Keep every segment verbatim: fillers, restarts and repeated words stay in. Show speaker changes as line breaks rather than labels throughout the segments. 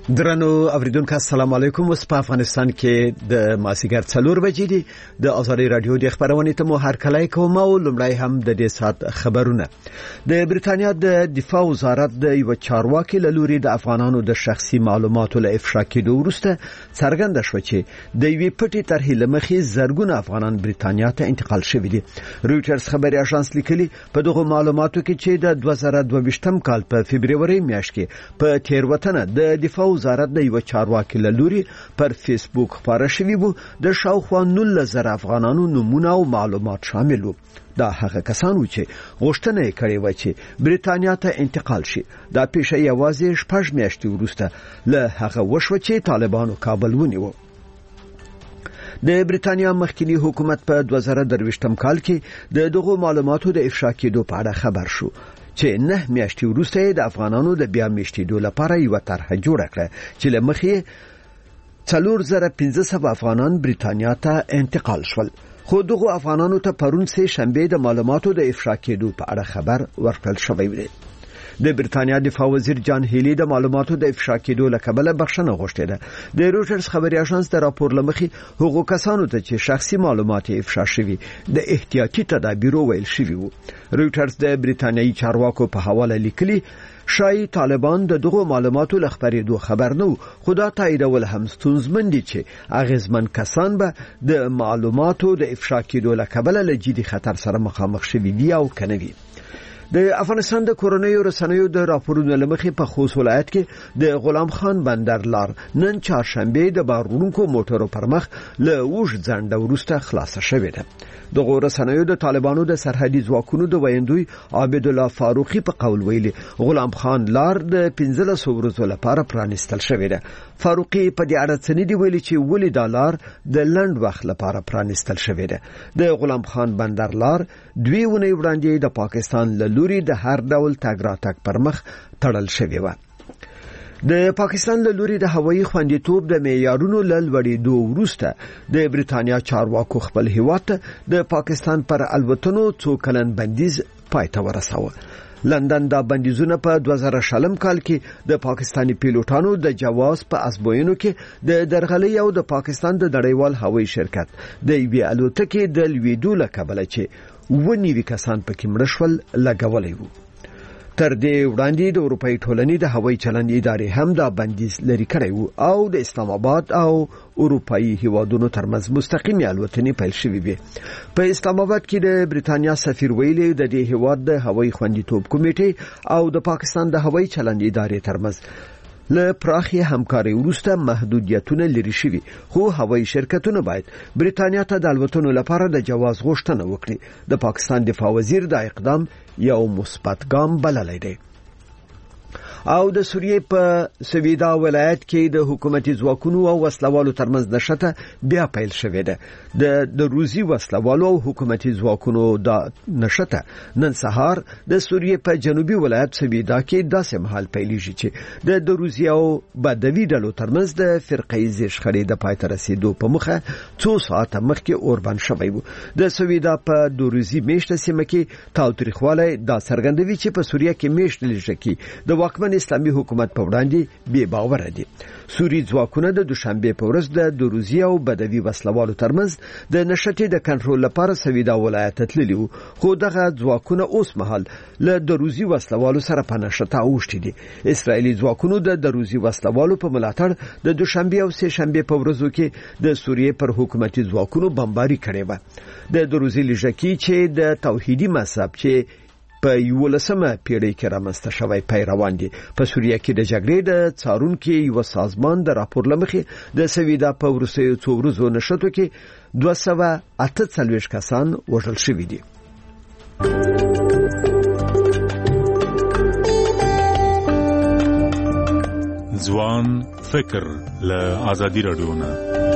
درنو اوریدونکو السلام علیکم. اوس په افغانستان کې د ماسیګر څلور بجې دي. د ازادي رادیو د خبرونې ته مو هر کله کوم او لمړی هم د دې سات خبرونه. د بریتانیا د دفاع وزارت د یو چارواکي له لوري د افغانانو د شخصي معلوماتو له افشا کېدو وروسته څرګنده شو چې د یوې پټې طرحې له مخې زرګونه افغانان بریتانیا ته انتقال شوي دي. رويټرز خبري اژانس لیکلي په دغه معلوماتو کې چې د دوه زره دوه ویشتم کال په فبرवरी میاشت کې په تیروتنه د دفاع وزارت د یو چارواکي له لوري پر فیسبوک خبره شوی وو د شاوخوا نولس زره افغانانو نمونه او معلومات شامل وو. دا هغه کسان و چې غوښتنه یې کړې و چې بریتانیا ته انتقال شي. دا پیښه یوازې شپږ میاشتې وروسته له هغه وشو چې طالبانو کابل ونیو. د بریتانیا مخکنی حکومت په دوه زره درویشتم کال کې د دغه معلوماتو د افشا کېدو په اړه خبر شو چې نه میاشتې وروسته د افغانانو د بیا میشتېدو لپاره یو طرح جوړ کړه چې لمخې څلور زره پنځه سوه افغانان بریتانیا ته انتقال شول. خو دغه افغانانو ته پرون سه شنبه د معلوماتو د افشا کېدو په اړه خبر ورکړل شوی دی. د بریتانیا دفاع وزیر جان هیلی د معلوماتو د افشا کېدو لکبله بخښنه غوښتې ده. د رويټرز خبري اژانس د راپور لمخې هغو کسانو ته چې شخصي معلومات افشا شوي د احتیاطي تدابیرو ویل شوی وو. رويټرز د بریتانیایي چارواکو په حواله لیکلي شای طالبان د دغه معلوماتو لخبرېدو خبر نه، خدا تاییدول هم ستونزمن دي چې اغیزمن کسان به د معلوماتو د افشا کېدو لکبله له جدي خطر سره مخامخ شوي دي او کنه وي. د افغانستان د کورونیو رسنیو د راپورونو لمخې په خوست ولایت کې د غلام خان بندر لار نن چهارشنبه د بارونکو موټرو پر مخ له وژ ځنډ وروسته خلاصه شوې ده. د رسنیو د طالبانو د سرحدي ځواکونو د ویندوی عابد الله فاروقي په قول ویلي غلام خان لار د پنځلس ورځې لپاره پرانستل شوې ده. فاروقي په دې اړه څه نه دی ویلي چې ولې د لار د لند وخت لپاره پرانستل شوې ده. د غلام خان بندر لار دوی ونې وړاندې د پاکستان له لوري د هر ډول تګ راتګ پر مخ تړل شوی و. د پاکستان له لوري د هوایي خوندیتوب د معیارونو له لوړېدو وروسته د بریتانیا چارواکو خپل هیواد د پاکستان پر الوتنو څو کلن بندیز پای ته ورساوه. لندن دا بندیزونه په دوه زره شلم کال کې د پاکستاني پیلوټانو د جواز په اسبوینو کې د درغلۍ او د پاکستان د نړیوال هوایي شرکت د یوې الوتکې د لویدو لکبله چې ونیوي کسان پکې مړه شول لګولې وو. تر دې وړاندې د اروپאי ټولنې د هوایي چلند ادارې هم دا بندیز لري کړی وو او د اسلام آباد او اروپאי هیوادونو ترمنځ مستقیمې الوتنې پیل شوې وي. په اسلام آباد کې د بریتانیا سفیر ویلي د دې هیواد د هوایي خوندیتوب کمیټې او د پاکستان د هوایي چلند ادارې ترمنځ له پراخي همکاري وروسته محدودیتونه لري شوي، خو هوایي شرکتونه باید بریتانیا ته د الوتنو لپاره د جواز غوښتنه وکړي. د پاکستان دفاع وزیر دا اقدام یو مثبت ګام بللی دی. او د سوریې په سویدا ولایت کې د حکومتي ځواکونو او وسلوالو ترمنځ نښته بیا پیل شوې ده. د د روسي وسلوالو او حکومتي ځواکونو د نښته نن سهار د سوریې په جنوبي ولایت سویدا کې داسې مهال پیلېږي چې د د روسي او بدوي ډلو ترمنځ د فرقې شخړې د پای ته رسیدو په مخه څو ساعته مخکې اوربند شوی و. د سویدا په دوروزي میشته سیمه کې تاوتریخوالی دا څرګندوي چې په سوریه کې میشته لږکي د واکمن اسلامي حکومت په وړاندې بې باور دي. سوري ځواکونه د دوشنبه په ورځ د دوروزي او بدوي وسلوالو ترمنځ د نشټې د کنټرول لپاره سویدا ولایت تللی وو، خو دغه ځواکونه اوس مهال له دوروزي وسلوالو سره په نشټه اوښتي دي. اسرایلی ځواکونو د دوروزي وسلوالو په ملاتړ د دوشنبه او سه شنبه په ورځو کې د سوریې پر حکومتي ځواکونو بمباري کړې و. د دوروزي لږکي چې د توحیدي مذهب چې په یولسمه پیړۍ کې رامنځته شوی پیروان دي په سوریه کې د جګړې د څارونکو یو سازمان د راپور لمخې د سویدا په وروستیو څو ورځو نشټو کې دوه سوه اته څلوېښت کسان وژل شوي دي.
ځوان فکر له ازادي رادیو نه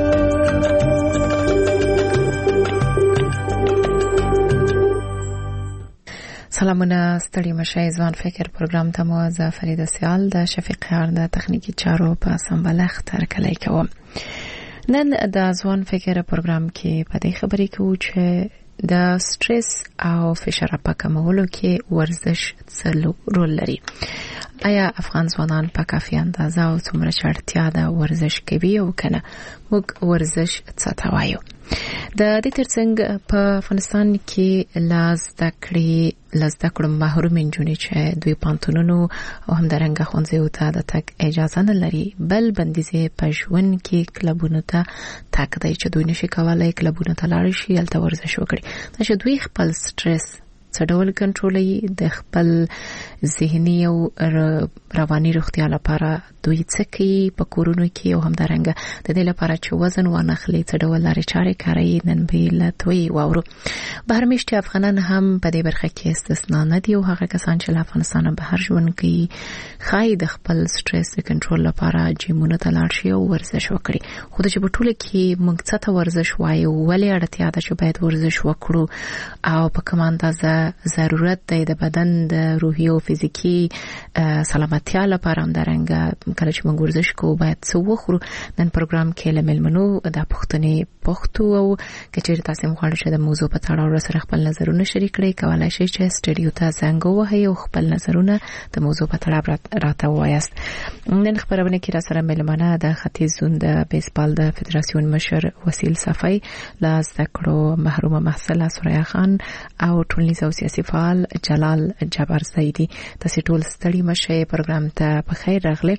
سلامونه ستړي مشای ځوان فکر پروګرام ته مو زه فریده سیال د شفیق هر د تخنیکی چارو په سمبلخ تر کلی کوم. نن د ځوان فکر پروګرام کې په دې خبرې کوو چې د سټرس او فشار په کمولو کې ورزش څه رول لري؟ آیا افغان ځوانان په کافي اندازه او څومره اړتیا ده ورزش کوي او کنه موږ ورزش څه ته وایو؟ د دې ترڅنګ په افغانستان کې لاس دکړې لاس دکړو محروم انجونې چې دوی پانتونونو او همدارنګه ښوونځیو ته د تګ اجازه نه لري، بل بندیزې په ژوند کې کلبونو ته تګ دی چې دوی نشي کولای کلبونو ته لاړ شي هلته ورزش وکړي. دا چې دوی خپل سټرس څه ډول کنټرولوي، د خپل ذهني او رواني روغتیا لپاره دوی څه کوي په کورونو کې او همدارنګه د دې لپاره چې وزن وانخلي څه ډول لارې چارې کاروي، نن به له دوی واورو. بهرمیشتي افغانان هم په دې برخه کې استثنا نه دي او هغه کسان چې له افغانستانه بهر ژوند کوي ښایي د خپل سټرس د کنټرول لپاره جیمونو ته لاړ شي او ورزش وکړي. خو د چې په ټوله کې موږ څه ته ورزش وایو، ولې اړتیا ده چې باید ورزش وکړو او په کومه اندازه ضرورت دی د بدن د روحي او فزیکی سلامتیا لپاره همدارنګه کله چې موږ ورزش کوو باید څه وخورو. نن پروګرام کې له مېلمنو د پوښتنې پوښتو او کچېرې تاسو هم غواړئ چې د موضوع په تړاو سره خپل نظرونه شریک کړئ، کولای شئ چې سټډیو ته زنګ ووهئ او خپل نظرونه د موضوع په تړاو راته ووایاست. نن خبرونه کې را سره مېلمانه د ختیځ زون د بیسبال د فدراسیون مشر وسیل صفای، له زده کړو محرومه محصله سوریا خان او ټولنیز او سیاسي فعال جلال جبر زیدی. تاسو ټول ستړي مشه پروګرام ته په خیر راغله.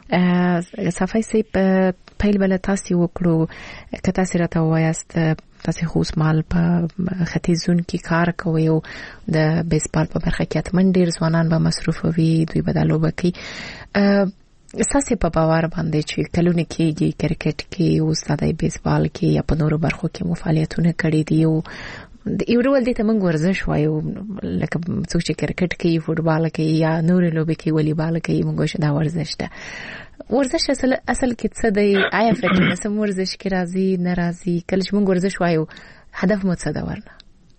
صفای سي په پیل بل تاسو وکړو که تاسو راته وایاست تاسو خو مال په ختیځ زون کې کار کوي او د بیسبال په برخه کې اتمن ډیر ځوانان به مصروف وي، دوی به د لوبه کوي. اساسي په باور باندې چې کلونه کېږي کرکټ کې او ستاسو بیسبال کې یا په نورو برخو کې مفعالیتونه کړي دي او د یو ډول دې ته موږ ورزش وایو، لکه څوک چې کرکټ کوي، فوټبال کوي یا نورې لوبې کوي، والیبال کوي، موږ چې دا ورزش ده. ورزش اصل اصل کې څه دی؟ آیا فټنس هم ورزش کې راځي نه راځي؟ کله چې موږ ورزش وایو هدف مو څه ده ورنه؟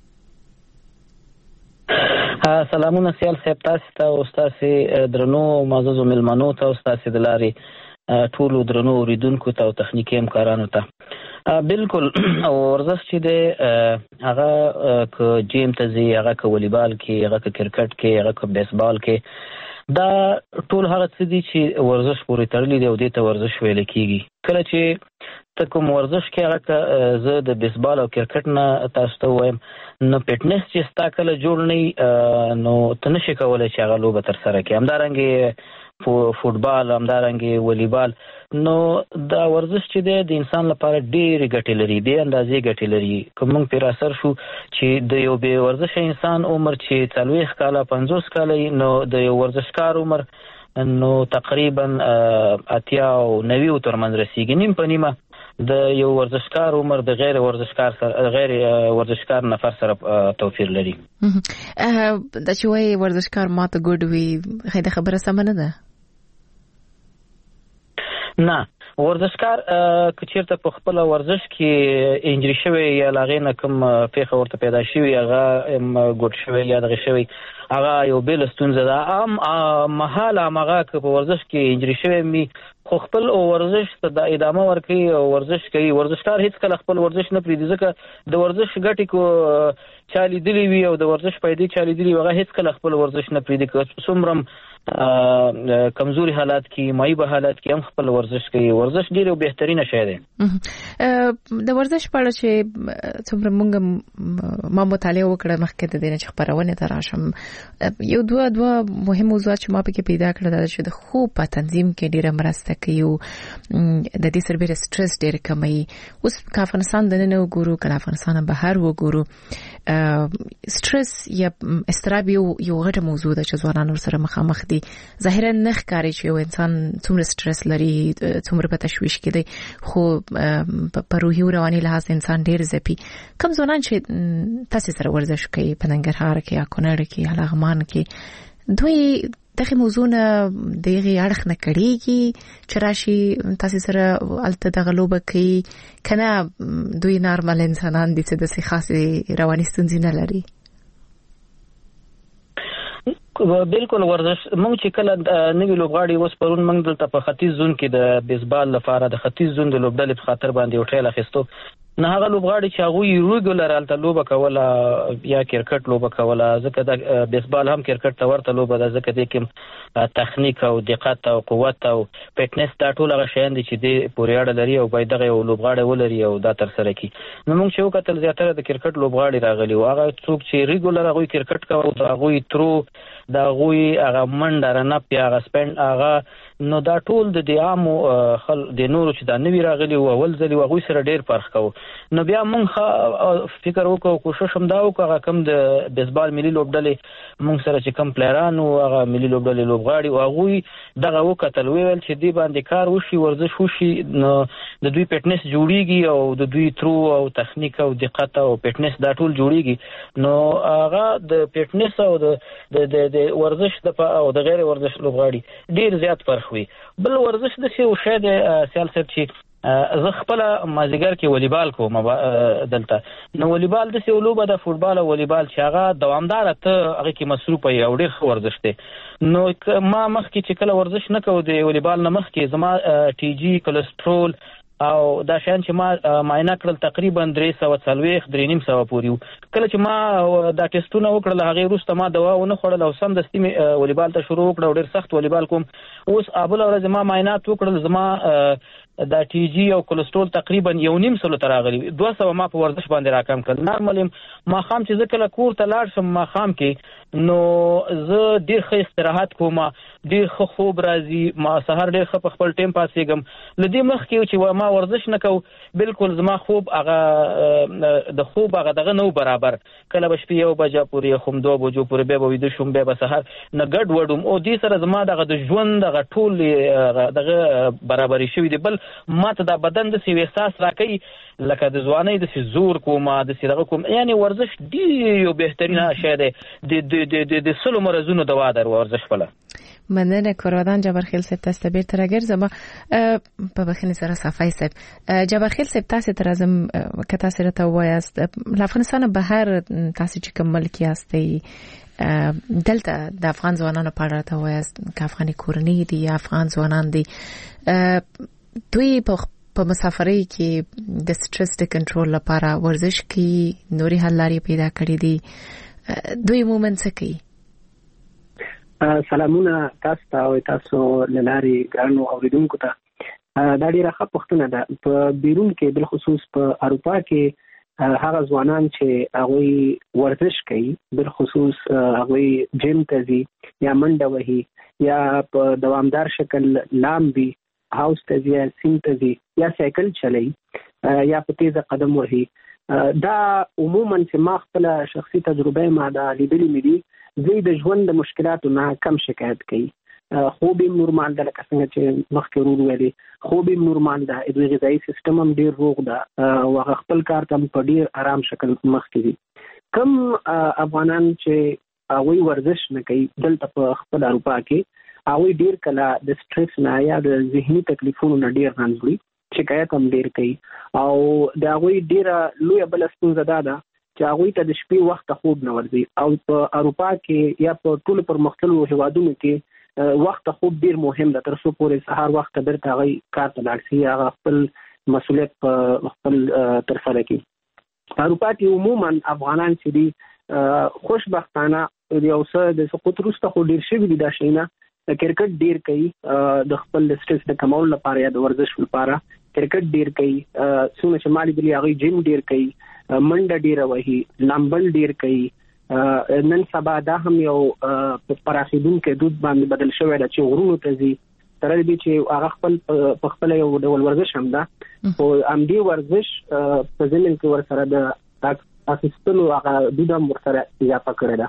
سلامونه سیال صاحب تاسو ته او تاسو درنو معززو ملمنو ته او تاسو د لاري ټولو درنو اوریدونکو ته او تخنیکی همکارانو ته. بالکل ورزش چې دی هغه که جیم ته ځي، هغه که والیبال کې، هغه که کرکټ کې، هغه که بیسبال کې، دا ټول هغه څه دي چې ورزش پورې تړلي دي او دې ته ورزش ویل کېږي. کله چې ته کوم ورزش کې هغه که زه د بیسبال او کرکټ نه تاسو ته وایم نو فټنس چې ستا کله جوړ نه نو ته نشې کولی چې هغه لوبه ترسره کړې. همدارنګې فوټبال، همدارنګې والیبال، نو دا ورزش چې دی د انسان لپاره ډېرې ګټې لري، بې اندازې ګټې لري. که موږ پرې اثر شو چې د یو بې ورزشه انسان عمر چې څلوېښت کاله پنځوس کاله نو د یو ورزشکار عمر نو تقریبا اتیا او نوي ترمنځ رسیږي، نیم په نیمه د یو ورزشکار عمر د غیر ورزشکار سره غیر ورزشکار نفر سره توپیر لري.
دا چې وایي ورزشکار ماته ګډ وي، خیده خبره سمه نه ده؟
نه، ورزشکار که چیرته په خپل ورزش کې انجری شوی یا لاغې نه کوم پیښه ورته پیدا شوی، هغه ګډ شوی یا دغه شوی، هغه یو بل ستونزه ده. عام محال هغه که په ورزش کې انجری شوی می خو خپل ورزش ته د ادامه ورکوي او ورزش کوي. ورزشکار هیڅ کله خپل ورزش نه پرېږدي، ځکه د ورزش ګټې کو چا لیدلي وي او د ورزش فایدې چا لیدلي وي، هغه هیڅ کله خپل ورزش نه پرېږدي. که څومره کمزوري حالات کې، مایوبه حالات کې هم خپل ورزش کوي. ورزش ډېر یو بهترینه شی دی.
د ورزش په اړه چې څومره موږ ما مطالعه وکړه مخکې د دې نه چې خپرونې ته راشم، یو دوه دوه مهم موضوعات چې ما پکې پیدا کړل دا چې د خوب په تنظیم کې ډېره مرسته کوي او د دې سره سټرس ډېر کموي. اوس که افغانستان دننه وګورو، که افغانستان بهر وګورو، سټرس یا اضطراب یو یو غټه موضوع ده چې ځوانان ورسره مخامخ دي. ظاهرا نه ښکاري چې یو انسان څومره سټرس لري، څومره په تشویش کې دی، خو په روحي او رواني لحاظ انسان ډېر ځپي. کوم ځوانان چې تاسو سره ورزش کوي په ننګرهار کې یا کونړ کې یا لغمان کې، دوی دغه موضوعونه دغه اړخ نه کړيږي چې راشي تاسو سره الته دغه لوبه کوي، کنه دوی نارمل انسانان دي چې د څه خاصه رواني ستونزې نه لري؟
بالکل ورزش موږ چې کله نوی لوبغاړي اوس پرون موږ دلته په ختیځ زون کې د بیسبال لپاره د ختیځ زون د لوبډلې په خاطر باندې یو ټریل اخیستو. نه هغه لوبغاړي چې هغه ریګولر الته لوبه کوله یا کرکټ لوبه کوله، ځکه د بیسبال هم کرکټ ته ورته لوبه ده، ځکه د کوم تخنیک او دقت او قوت او فټنس دا ټول هغه شیان دي چې د پورې اړه لري او باید دغه یو لوبغاړی ولري او دا تر سره کړي. نو موږ چې وکتل زیاتره د کرکټ لوبغاړي راغلي او هغه څوک چې ریګولر هغه کرکټ کوي او هغه ترو دا غوي هغه منډه رنپ یا هغه سپند هغه، نو دا ټول د عامو خل د نورو چې دا نوی راغلي او اول ځل هغه سره ډیر فرق کوي. نو بیا موږ فکر وکړو کوشش هم دا وکړو هغه کم د بیسبال ملي لوبډلې موږ سره چې کم پلیران او هغه ملي لوبډلې لوبغاړي او هغه دغه وکتل ویل چې دی باندې کار وشي ورزش وشي، نو د دوی فټنس جوړیږي او د دوی ترو او تخنیک او دقت او فټنس دا ټول جوړیږي. نو هغه د فټنس او د د ورزش د او د غیر ورزش لوبغاړي ډیر زیات فرق وي. بل ورزش د څه او شه د سیاست چې زه خپل مازیګر کې والیبال کوم دلته، نو والیبال د څه لوبه د فوټبال او والیبال چې هغه دوامدار ته هغه کې مصروف وي او ډیر ورزش دی. نو ما مخکې چې کله ورزش نه کوم د والیبال نه مخکې زما ټي جی کولیسټرول او دا شان چې ما معاینه کړل تقریبا درې سوه څلوېښت درې نیم سوه پورې. کله چې ما دا ټیسټونه وکړل هغه وروسته ما دوا ونه خوړل او سم دستي مې والیبال ته شروع وکړ او ډیر سخت والیبال کوم. اوس ابل ورځ ما معاینات وکړل زما دا ټي جی او کولیسټرول تقریبا یو نیم سلو ته راغلی، دوه سوه ما په ورزش باندې راکم کړل. نارمل ما خام چې زه کله کور ته لاړ شم ما خام کې نو زه ډیر ښه استراحت کوم، ډیر ښه خوب راځي، ما سهار ډیر ښه په خپل ټیم پاسېږم. لدې مخکې چې ما ورزش نه کوم بالکل زما خوب هغه د خوب هغه دغه نو برابر، کله به شپې یو بجه پورې خم دوه بجو پورې بیا به ویده شم بیا به سهار نه ګډ وډم او دې سره زما دغه د ژوند دغه ټول دغه برابري شوي دي. بل ماته دا بدن د سی احساس راکې لکه د ځوانۍ د زور کومه د سی دغه کوم، یعنی ورزش ډیر یو بهترینه شی دی د د د سلو مرزونو دوا در ورزش فله.
مننه کورودان جبرخیل صاحب تاسو به تر اگر زما په بخښنې سره صفای صاحب جبرخیل صاحب تاسو تر ازم کته سره ته وایست افغانستان بهر تاسو چې کومل کې یاستئ دلته د افغان ځوانانو په اړه ته وایست که افغاني کورنۍ دي یا افغان ځوانان دي دوی په مسافرۍ کې د سټرس د کنټرول لپاره ورزش کې نوري حل لارې پیدا کړې دي، دوی عموما څه کوي؟
سلامونه تاسو ته او تاسو لاري ګرانو اوریدونکو ته. دا ډیره ښه پوښتنه ده. په بیرون کې بل خصوص په اروپا کې هغه ځوانان چې هغه ورزش کوي بل خصوص هغه جیم ته ځي یا منډه وهي یا په دوامدار شکل لامبي هاوس ته ځي سیم ته ځي یا سایکل چلوي یا په تیزه قدم وهي، دا عموما چې ما خپل شخصي تجربه ما دا لیدلې مې دي زه د ژوند د مشکلاتو نه کم شکایت کوي. خوب یې نورمال ده لکه څنګه چې مخکې ورو ویلي، خوب یې نورمال ده، د غذایي سیستم هم ډیر روغ ده او هغه خپل کار ته په ډیر آرام شکل مخکې دي. کم افغانان چې هغوی ورزش نه کوي دلته په خپل اروپا کې هغوی ډیر کله د سټرس نه یا د ذهني تکلیفونو نه ډیر رنځ وړي، شکایت هم ډیر کوي او د هغوی ډیره لویه بله ستونزه دا ده چې هغوی ته د شپې وخت خوب نه ورځي او په اروپا کې یا په ټولو پرمختللو هیوادونو کې وخت خوب ډیر مهم ده تر څو پورې سهار وخت بیرته هغوی کار ته لاړ شي، هغه خپل مسؤلیت په خپل ترسره کړي. په اروپا کې عموما افغانان چې دي خوشبختانه یو څه د سقوط وروسته خو ډیر شوي دي دا شیونه، کرکټ ډیر کوي د خپل سټرس د کمولو لپاره یا د ورزش لپاره کرکټ ډیر کوي، څونه چې مالي بلی هغوی جیم ډیر کوي، منډه ډیره وهي، لامبل ډیر کوي. نن سبا دا هم یو پراخیدونکی دود باندې بدل شوی ده چې غرونو ته ځي تر دې چې هغه خپل په خپل یو ډول ورزش هم ده او همدې ورزش په ضمن کې ورسره د اخیستلو هغه دود هم ورسره اضافه کړې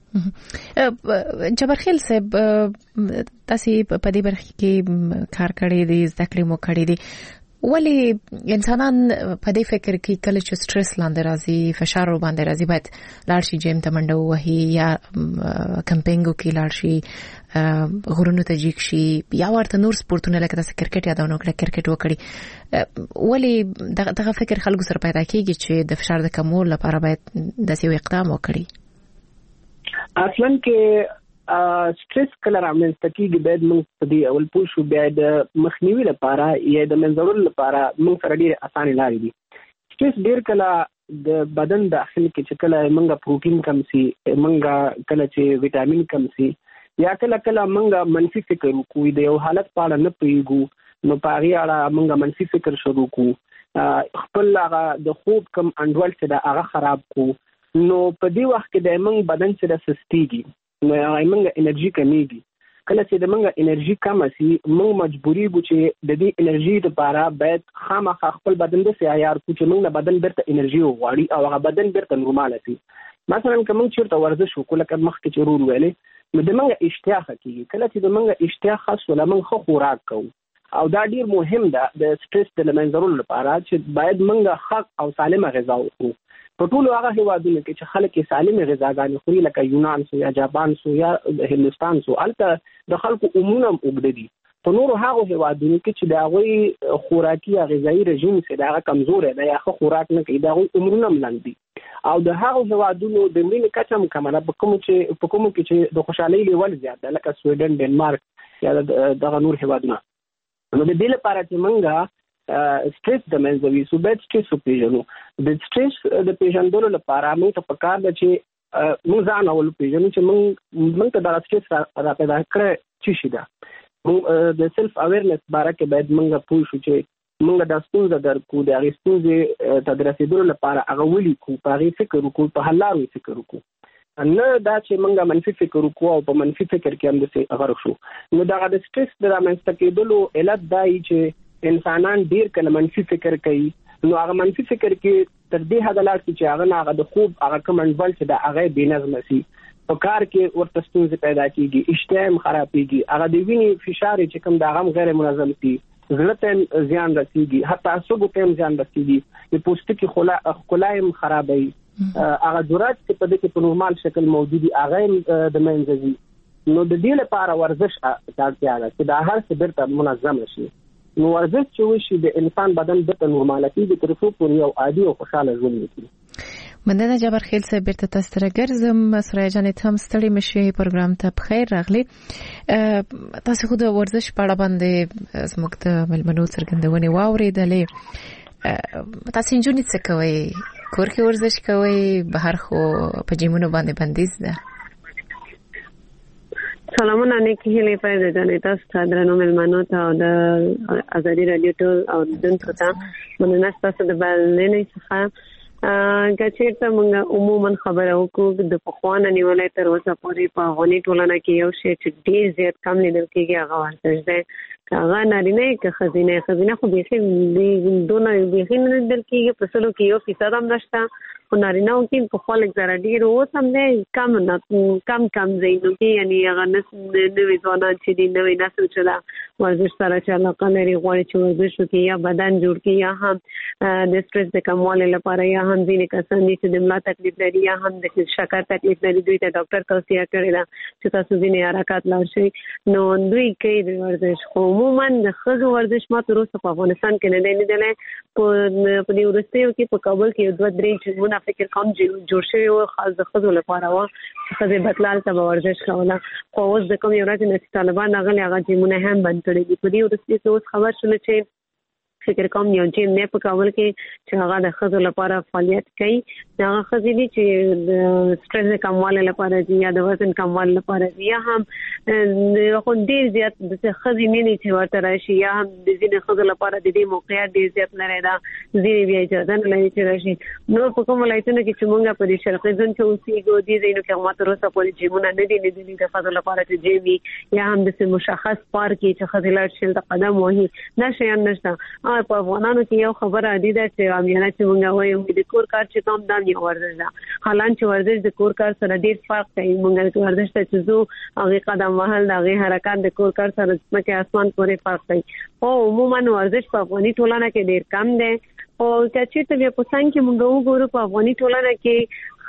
ده.
جبرخیل صاحب تاسو په دې برخه کې کار کړی دی، زده کړې مو کړې دي، ولی انسانان په دې فکر کې کله چې سټرس لاندې راځي فشار باندې راځي باید لاړ شي جیم ته منډه ووهي یا کمپینګ وکړي، لاړ شي غرونو ته جیګ شي یا ورته نور سپورتونه لکه تاسو کرکټ یادونه وکړه کرکټ وکړي، ولی دغه فکر خلکو سره پیدا کېږي چې د فشار د کمولو لپاره باید داسې یو اقدام وکړي؟
اصلا کې سټرس کله رامنځته کېږي باید موږ په دې اول پوه شو، بیا د مخنیوي لپاره یا د منځ وړلو لپاره موږ سره ډېرې اسانې لارې دي. سټریس ډیر کله د بدن داخل کې چې کله منګه پروتین کم سي منګه کله چې وټامین کم سي یا کله کله منګه منفي فکر وکوي د یو حالت په اړه نه پیګو نو پاري اړه منګه منفي فکر شروع کو خپل هغه د خوب کم انډول چې دا هغه خراب کو نو په دې وخت کې د منګ بدن چې د سستيږي نو هغه منګه انرژي کمیږي کله چې د منګه انرژي کم سي موږ مجبوري بو چې د دې انرژي لپاره باید خامخا خپل بدن د سیار کو چې موږ بدن برته انرژي وغواړي او هغه بدن برته نورمال شي مثلا کوم چیرته ورزش وکړو لکه مخکې چې رول ویلې نو د منګه اشتها کیږي کله چې د منګه اشتها خاص ولا منګه خو خوراک کوو او دا ډیر مهم ده د سټریس د لمنځرولو لپاره چې باید منګه حق او سالمه غذا وکړو په ټولو هغه هیوادونو کې چې خلک سالمه غذاګانې خوري لکه یونان سو یا جاپان سو یا هندستان سو البته د خلکو عموما وګړي په نورو هغه هیوادونو کې چې دا غوي خوراکي غذایی رژیم چې دا کمزور دی یا خو خوراک نه کوي دا غوي عمرونه ملاندي او د هغه هیوادونو د ملي کچم کمره په کوم چې په کوم کې چې د خوشحالي لیول زیات ده لکه سویډن ډنمارک یا دغه نور هیوادونه نو د دې لپاره چې منګه سټریس د منځوي سو بیت سټریس پیژنو د سټریس د پیژندلو لپاره موږ ته پکار ده چې موږ ځان اول پیژنو چې موږ موږ ته د سټریس را پیدا کړی چې شي دا موږ د سلف اویرنس باره کې باید موږ پوه شو چې موږ د ستونزې درکو د هغې ستونزې ته د رسېدلو لپاره هغه ولیکو په هغې فکر وکړو په حل لارو فکر وکړو نه دا چې موږ منفي فکر وکړو او په منفي فکر کې هم داسې غرق شو نو دغه د سټریس د رامنځته کېدلو علت دا وي چې انسانان ډیر کله منفي فکر کوي نو هغه منفي فکر کې تر دې حد لا چې هغه هغه د خوب هغه کوم انډول چې د هغه بې نظم شي په کار کې ورته ستونزې پیدا کیږي اشتها خرابېږي هغه د وینې فشار چې کوم د هغه غیر منظم شي زړه ته زیان رسیږي حتی عصبو ته زیان رسیږي د پوستکي خلا خلایم خرابوي هغه جرات چې په دې کې په نورمال شکل موجودي هغه د منځوي نو د دې لپاره ورزش اړتیا ده چې دا هر څه برته منظم شي نو ورزش چې وشي د انسان بدن د نورمالتي د ترڅو پورې او عادي او خوشاله ژوند وکړي
مننه جبر خیل صاحب بیرته تاسو ته ګرځم سرای جان ته هم ستړي مشي پروګرام ته بخیر راغلی تاسو خو د ورزش په اړه باندې زموږ د ملمنو څرګندونې واورېدلې تاسو انجونی څه کوي کور کې ورزش کوي بهر خو په جیمونو باندې بندیز ده
سلامونه نیکی هیله پیدا جانې تاسو ته درنو ملمنو ته او د ازادي رادیو ټول او دونکو ته مننه تاسو د بلنې څخه ګچېرته موږ عموما خبره وکړو د پخوانه نیولې تر اوسه پورې په غونی ټولنه کې یو شی چې ډیر زیات کم لیدل کېږي هغه ورزش دی هغه نارینه که خزینه خزینه خو بیخي دونه بیخي نه لیدل کېږي په سلو کې یو فیصد هم نشته خو نارینه کې په خلک زره ډیر اوس هم دی کم نه کم کم ځایونو کې یعنی هغه نوي ځوانان چې دي نوي نسل چې دا ورزش سره چې علاقه لري غواړي چې ورزش وکړي یا بدن جوړ کړي یا هم د سټریس د کموالي لپاره یا هم ځینې کسان دي چې د ملا تکلیف لري یا هم د شکر تکلیف لري دوی ته ډاکټر توصیه کړې ده چې تاسو ځینې حرکات لاړ شئ نو دوی کوي د ورزش خو عموما د ښځو ورزش ما تر اوسه په افغانستان کې نه دی لیدلی په دې وروستیو کې په کابل کې یو دوه درې جیمونه فکر کوم جوړ شوي وو خاص د ښځو لپاره وو چې ښځې بتلال ته به ورزش کوله خو اوس د کومې ورځې نه چې طالبان راغلي هغه جیمونه هم بند کړي دي په دې وروستي کې اوس خبر شوله چې فکر کوم یو جیم نه په کابل کې چې هغه د ښځو لپاره فعالیت کوي هغه ښځې دي چې د سټریس د کموالي لپاره دي یا د وزن کموالي لپاره دي یا هم خو ډېر زیات د ښځې نه دي چې ورته راشي یا هم د ځینې ښځو لپاره د دې موقعیت ډېر زیات لري دا ځینې بیا اجازه نه لري چې راشي نو په کوم ولایتونو کې چې موږ په دې شرقي زون کې اوسېږو دې ځایونو کې هغه تر اوسه پورې جیمونه نه دي لیدلي د ښځو لپاره چې جیم وي یا هم داسې مشخص پارک کې چې ښځې لاړ شي د قدم وهي دا شیان نشته په افغانانو کې یو خبره عادي ده چې عامیانه چې موږ وایو د کور کار چې کوم دام یو ورزش ده حالان چې ورزش د کور کار سره ډیر فرق کوي موږ ورزش ته چې زو هغه قدم وهل هغه حرکت د کور کار سره مکه اسمان پورې فرق کوي او عموما ورزش په افغاني ټولنه کې ډیر کم ده او چې ته بیا په څنګه کې موږ وګورو په افغاني ټولنه کې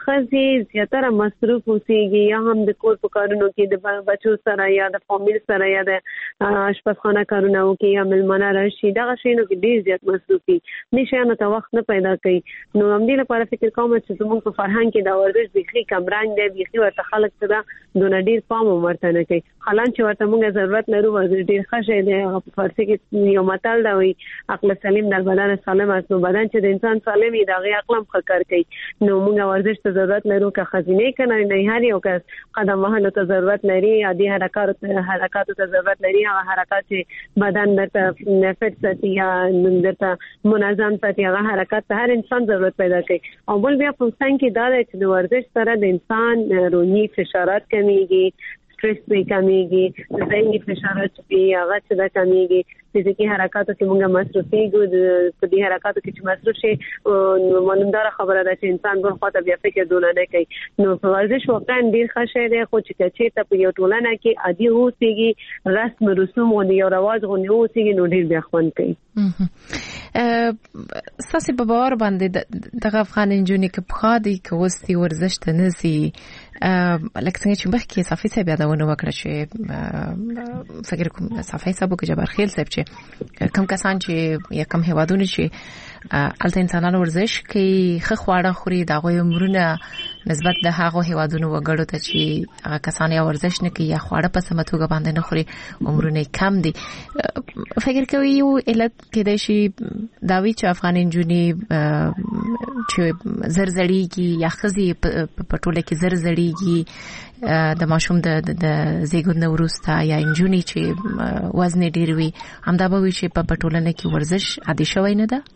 خزي زیاتره مصروف اوسېږي یا هم د کور په کارونو کې د بچو سره یا د فامیل سره یا د آشپزخانه کارونه کوي یا ملمنه راشي دغه شینو کې ډیر زیات مصروف دي نشه نه ته وخت نه پیدا کوي نو هم دې لپاره فکر کوم چې زموږ په فرهنګ کې دا ورزش بيخي کمرنګ دی بيخي ورته خلک څه دونه ډیر پام ورته نه کوي حالان چې ورته موږ ضرورت لرو ورزش ډیر ښه دی هغه په فارسی کې یو متل دی وي عقل سلیم در بدن سالم است نو بدن چې د انسان سالم وي دا غي عقل هم ښه کار کوي نو موږ ورزش ته ضرورت لرو که خزینه کنه نه هر یو کس قدم وهلو ته ضرورت لري عادي حرکات حرکات ته ضرورت لري هغه حرکات چې بدن درته فټ ساتي یا درته منظم ساتي هغه حرکات ته هر انسان ضرورت پیدا کوي او بل بیا په څنګه کې دا چې د ورزش سره د انسان روحي فشارات کمیږي سټرس به کمیږي ذهني فشارات به هغه څه د کمیږي فزیکی حرکاتو کې موږ مصروفي ګو د دې حرکاتو کې چې مصروف شي معلومدار خبره ده چې انسان په خاطر بیا فکر دونه نه کوي نو ورزش واقعا ډیر ښه شی دی خو چې چې ته په یو ټولنه کې عادي اوسېږي رسم رسوم او یو رواج غو نه اوسېږي نو ډیر بیا خوند کوي
ساسي په باور باندې دغه افغان انجونی کې په خادي کې وستي ورزش ته نزي لکه څنګه چې مخکې صافي صاحب یادونه وکړه چې فکر کوم صافي صاحب کې جبر خیل صاحب چې کم کسان چې یا کم هوادونه چې الته انسانانو ورزش کوي خو خواړه خوري دا غوي عمرونه نسبت د هغه هوادونو وګړو ته چې هغه کسان یا ورزش نه کوي یا خواړه په سمتوګه باندې نه خوري عمرونه کم دي فکر کوي یو علت کې د شي داوی چې افغان انجونی چې زرزړیږي یا خزي په ټوله کې زرزړیږي د ماشوم د د زیګون وروسته یا انجونی چې وزن ډیر وي همدا به وي چې په ټولنه کې ورزش عادي شوی نه ده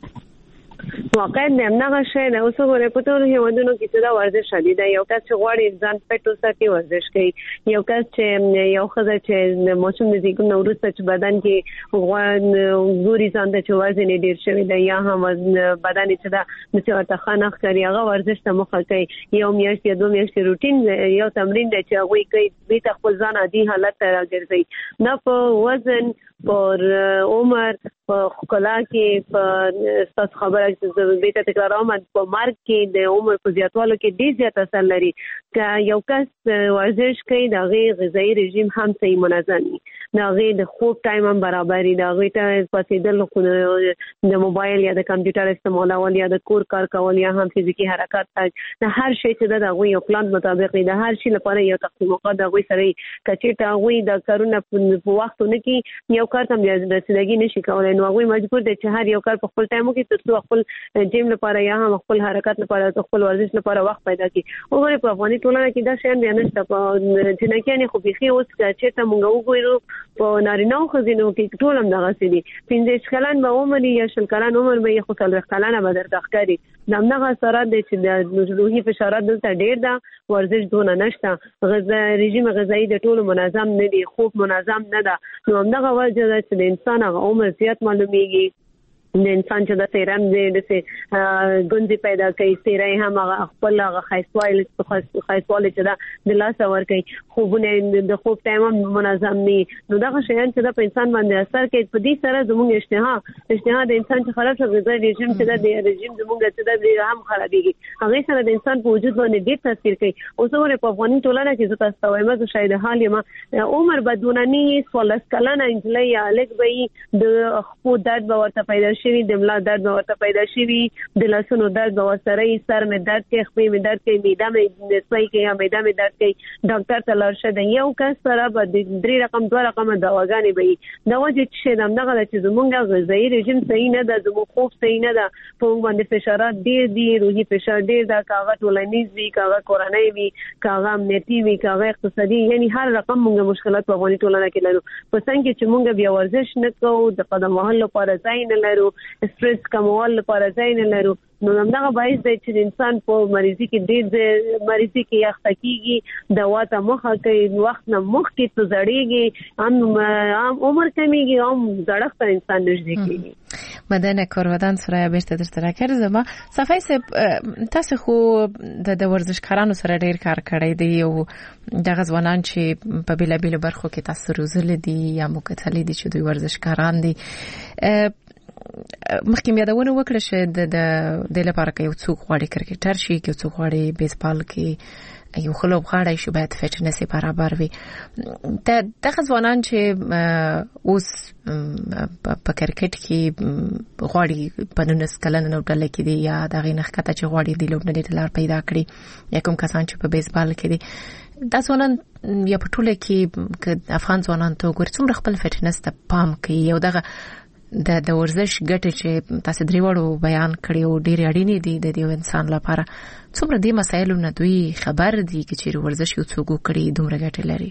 واقعا دغه شی نه اوس غوړې په ټولو هیوادونو کې چې دا ورزش شدید دی یو کس چې غواړي ځان پټو ساتي ورزش کوي یو کس چې یو خزه چې موسم د زیګون وروسته چې بدن کې غوړ ګوري ځان ته چې وزن ډیر شوی دی یا هم بدن چې دا مثلا خانخ کوي هغه ورزش ته مخه کوي یو میاشت یا دوه میاشتې روټین یو تمرین دی چې هغه کوي به خپل ځان عادي حالت ته راګرځي نه په وزن پر عمر په خلا کې په ستاسو خبره چې به ته تکرارم په مرګ کې د عمر په زیاتوالو کې ډیر زیات اثر لري که یو کس ورزش کوي دا غي غذایی رژیم هم صحیح منظم وي دا غي د خوب ټایم هم برابر دی دا غي ته پسیدل د موبایل یا د کمپیوټر استعمال او یا د کور کار کول یا هم فزیکی حرکت د هر شی چې دا غي یو پلان مطابق دی د هر شی لپاره یو تقسیم وقته دا غي سره کچې ته غي د کارونه په وختونه کې یو کار ته رسیدګي نشي کولای نو هغه مجبور دي چې هر یو کار په خپل ټایم کې ترڅو خپل جیم لپاره یا هم خپل حرکت لپاره خپل ورزش لپاره وخت پیدا کړي او غوړي په افغاني ټولنه کې دا شی نه نشته په جنکیانه خو بيخي اوس چې ته مونږ وګورو په نارینه خو ځینو کې ټول هم دغه سړي پنځه کلن به عمر یا شل کلن عمر به خو څلور کلن به درته ښکاري دغه اثرات دي چې د روحي فشارات دلته ډیر ده ورزش دونه نشته غذا رژیم غذایی د ټولو منظم نه دی خوب منظم نه ده نو همدغه وجه ده چې د انسان هغه عمر زیات معلومیږي د انسان چې د سیرم د سه ګوندې پیدا کوي سیرای هم هغه خپل هغه خیسوال خیسوال چې دا د لاس ور کوي خوبونه د خوب ټایم منظم ني نو دا شیان چې د انسان باندې اثر کوي په دې سره زموږ اشتها اشتها د انسان چې خراب شوی د رژیم چې د رژیم زموږ چې د هم خرابېږي هغه سره د انسان په وجود باندې ډېر تاثیر کوي اوس ور په افغاني ټولنه کې زه تاسو وایم چې شاید حال ما عمر بدونني سولس کلنه انجلۍ یا الګ به د خپل درد به ورته پیدا شي د ملا درد به ورته پیدا شي د لاسونو درد به ورسره سر مې درد کوي خپې مې درد کوي معده مې سوي کوي یا معده مې درد کوي ډاکټر ته لاړ شه د یو کس سره به د درې رقم دوه رقم دواګانې به دا وجه چې دغه چې زمونږ غذایی رژیم صحیح نه ده زموږ خوب صحیح نه ده په باندې فشارات ډیر دي روحي فشار ډیر ده کاغه ټولنیز وي کاغه کورنۍ وي کاغه امنیتي وي کاغه اقتصادي یعنی هر رقم موږ مشکلات په افغاني ټولنه کې لرو په څنګه چې موږ بیا ورزش نه کوو د قدم وهلو لپاره ځای نه لرو سټرس کمول لپاره ځای نه لرو نو همدغه باعث دی چې انسان په مریضي کې ډېر مریضي کې یخته کیږي دوا ته مخه کوي وخت نه مخ کې ته زړیږي هم عمر کمیږي هم زړښت ته انسان نږدې کیږي
مدنه کورودان سره بیرته درته راکړم صفای سه تاسو خو د ورزشکارانو سره ډېر کار کړی دی او د غزوانان چې په بیل بیل برخو کې تاسو روزل دي یا مکتلې دي چې دوی ورزشکاران دي مخکې مې یادونه وکړه چې د د لپاره کې یو څوک غواړي کرکټر شي، کې څوک غواړي بیسبال کې یو خلوب غاړی شي، باید فټنس برابر وي. د دغه ځوانان چې اوس په کرکټ کې غواړي په نولس کلن نو ډله کې دي یا دغه نخکته چې غواړي د لوبډلې ډلر پیدا کړي، یا کوم کسان چې په بیسبال کې دي، دا ځوانان یا په ټوله کې افغان ځوانان ته ګور څومره خپل فټنس ته پام کوي، یو دغه د د ورزش ګټه چې تاسو درې وړو بیان کړی او ډېر اړینې دي د یو انسان لپاره، څومره دې مسایلو نه دوی خبر دي چې ورزش یو څوک کړي دومره ګټه لري؟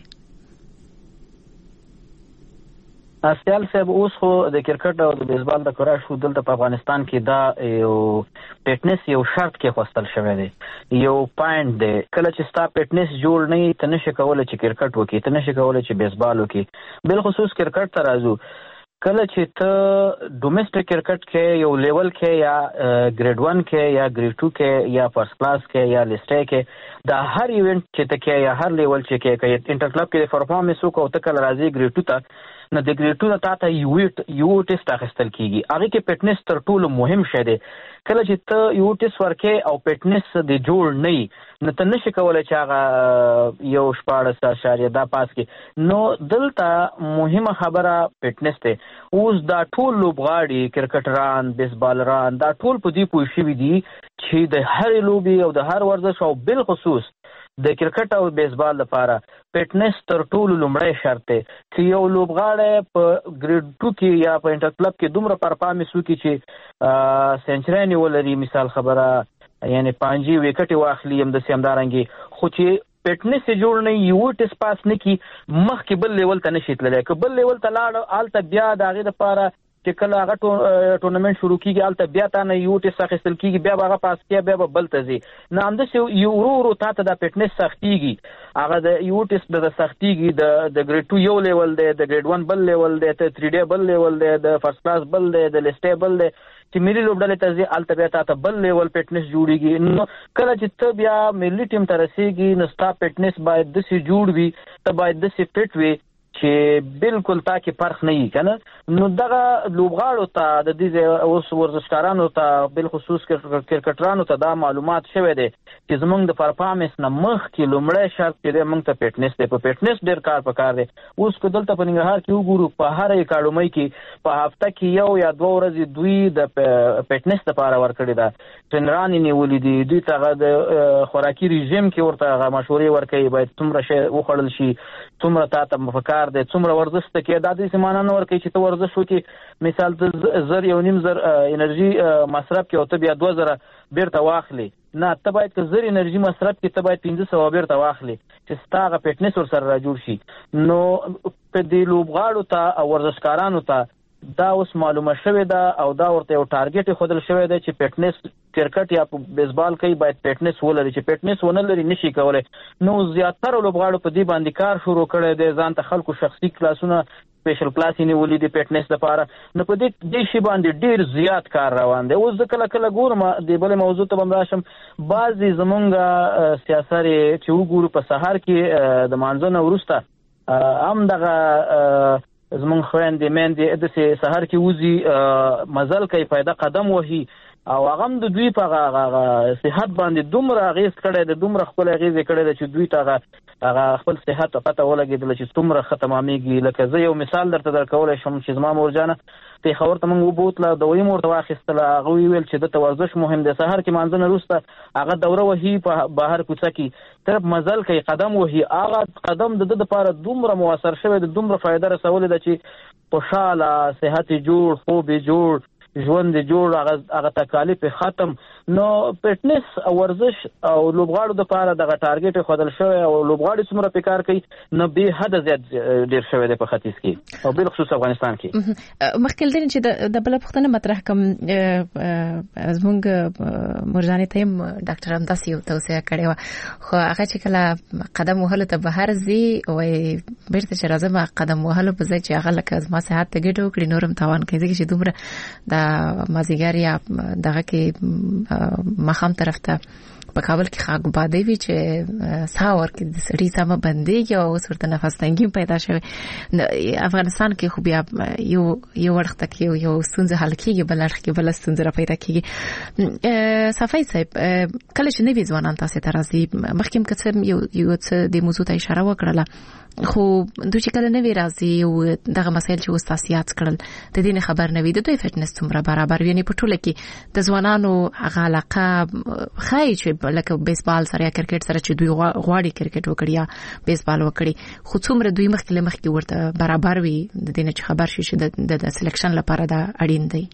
اسیال صاحب اوس خو د کرکټ او د بیسبال د کرا شو دلته په افغانستان کې دا یو فټنس یو شرط کې خوستل شوی دی، یو پاینټ دی. کله چې ستا فټنس جوړ نه وي ته نشې کولای چې کرکټ وکړې، ته نشې کولای چې بیسبال وکړې. بل خصوص کرکټ ته راځو، کله چې ته ډومېسټک کرکټ کې یو لیول کې یا ګریډ ون کې یا ګریډ ټو کې یا فرست کلاس کې یا لیسټ کې، دا هر ایونت چې ته کې یا هر لیول چې کې کې انټر کلب کې پرفارمنس وکړو، ته کله راځي ګریډ ټو ته نه د ګریډ ټو ته ته یو یو ټیسټ اخیستل کیږي. هغه کې فټنس تر ټولو مهم شی دی. کله چې ته یو ټیسټ ورکې او فټنس دې جوړ نه وي نو ته نشې کولای چې هغه یو شپاړس اشاریه دا پاس کې. نو دلته مهمه خبره فټنس دی. اوس دا ټول لوبغاړي کرکټران بیسبالران دا ټول په دې پوه شوي دي چې د هر لوبي او د هر ورزش او بل خصوص د کرکټ او بیسبال لپاره فټنس تر ټولو لومړی شرط دی. چې یو لوبغاړی په ګریډ ټو کې یا په انټر کلب کې دومره پرفارمنس وکړي چې سنچري ولري، مثال خبره یعنی پانجي وکټي واخلي هم د سیمدارنګي، خو چې فټنس جوړ نه یو ټیس پاس نه کی مخکې بل لیول ته نشي تللی. که بل لیول ته لاړ آلته بیا د هغې دپاره چې کله هغه ټورنمنټ شروع کیږي آلته بیا تا نه یو ټیس اخیستل کیږي، بیا به هغه پاس کیږي، بیا به بل ته ځي. نه همداسې یو ورو ورو تا ته د فټنس سختېږي، هغه د یو ټیس د سختېږي، د د ګریډ ټو یو لیول دی، د ګریډ ون بل لیول دی، د تھری ډے بل لیول دی، د فرست کلاس بل دی، د لیسټ بل دی. چې ملي لوبډلې ته ځي هلته بیا تا ته بل لیول فټنس جوړېږي. نو کله چې ته بیا ملي ټیم ته رسېږي نو ستا فټنس باید داسې جوړ وي، ته باید داسې فټ وي چې بالکل تا کې فرق نه وي که نه. نو دغه لوبغاړو ته د دې اوس ورزشکارانو ته بالخصوص کرکټرانو ته دا معلومات شوی دی چې زمونږ د پرفارمنس نه مخکې لومړی شرط چې دی مونږ ته فټنس دی. په فټنس ډېر کار پکار دی. اوس که دلته په ننګرهار کې وګورو په هره اکاډمۍ کې په هفته کې یو یا دوه ورځې دوی د فټنس دپاره ورکړې ده، ټرینران یې نیولي دي، دوی ته هغه د خوراکي رژیم کې ورته هغه مشورې ورکوي باید څومره شی وخوړل شي، څومره تا ته پکار دی، څومره ورزش ته کې. دا داسې معنا نه ورکوي چې ته ورزش وکړې مثال ته زر یو نیم زر انرژي مصرف کې او ته بیا دوه زره بیرته واخلې. نه، ته باید که زر انرژي مصرف کې ته باید پنځه سوه بیرته واخلې چې ستا هغه فټنس ورسره را جوړ شي. نو په دې لوبغاړو ته او ورزشکارانو ته دا اوس معلومه شوې ده او دا ورته یو ټارګټ ښودل شوی دی چې فټنس کرکټ یا بیسبال کوي باید فټنس ولري، چې فټنس ونه لري نشي کولی. نو زیاتره لوبغاړو په دې باندې کار شروع کړی دی، ځان ته خلکو شخصي کلاسونه سپیشل کلاس یې نیولي دي فټنس لپاره. نو په دې دې شي باندې ډېر زیات کار روان دی. اوس زه کله کله ګورم د بلې موضوع ته به هم راشم، بعضې زمونږ سیاسرې چې وګورو په سهار کې د مانځه نه وروسته هم دغه زمونږ خویندې میندې داسې سهار کې وځي مزل کوي، پیدا قدم وهي او هغه هم د دوی په هغه صحت باندې دومره اغېز کړی دی، دومره ښکلی اغېز یې کړی دی چې دوی ته هغه هغه خپل صحت ته پته ولګېدله چې څومره ښه تمامېږي. لکه زه یو مثال درته درکولی شم چې زما مورجانه پېښور ته موږ وبوتله، دوایي مو ورته واخیستله، هغه ویل چې دلته ورزش مهم دی. سهار کې مانځه نه وروسته هغه دوره وهي په بهر کوڅه کې، طرف مزل کوي، قدم وهي. هغه قدم د ده دپاره دومره مؤثر شوی دی، دومره فایده رسولې ده چې خوشحاله، صحت یې جوړ، خوب یې جوړ، ژوند یې جوړ، هغه تکالیف یې ختم. نو فټنس او ورزش او لوبغاړو دپاره دغه ټارګټ یې ښودل شوی او لوبغاړي څومره پې کار کوي نو بې حده زیات ډېر شوی دی په ختیځ کې او بالخصوص افغانستان کې.
مخکې له دې چې د بله پوښتنه مطرح کړم، زموږ مورجانې ته هم ډاکټر همداسې یو توصیه کړې وه، خو هغه چې کله قدم وهلو ته بهر ځي وایي بېرته چې راځم قدم وهلو په ځای چې هغه لکه زما صحت ته ګټه وکړي نور هم تاوان کوي، ځکه چې دومره د مازدیګر یا دغه کې ماښام طرف ته په کابل کې خاګ بادي وی چې ساور کې د سړي سم بندي او ورته نفس تنګي پیدا شوه. افغانستان کې خو بیا یو یو وخت کې یو ستونزه حل کیږي بل اړخ کې بل ستونزه را پیدا کیږي. صفای صاحب کله چې نوی ځوانان تاسو ته راځي مخکې کڅم یو یو څه د موضوع ته اشاره وکړه خو دوی چې کله نوی راځي او دغه مسایل چې وستاسیات کړل د دې خبر نه وي د دوی فټنس څومره برابر وي. نه په ټوله کې د ځوانانو هغه علاقه خای چې لکه بیسبال سره یا کرکټ سره چې دوی غواړي کرکټ وکړي یا بیسبال وکړي خو څومره دوی مخکې مخکې ورته برابر وي د دې نه چې خبر شي چې د سلیکشن لپاره دا اړین دی.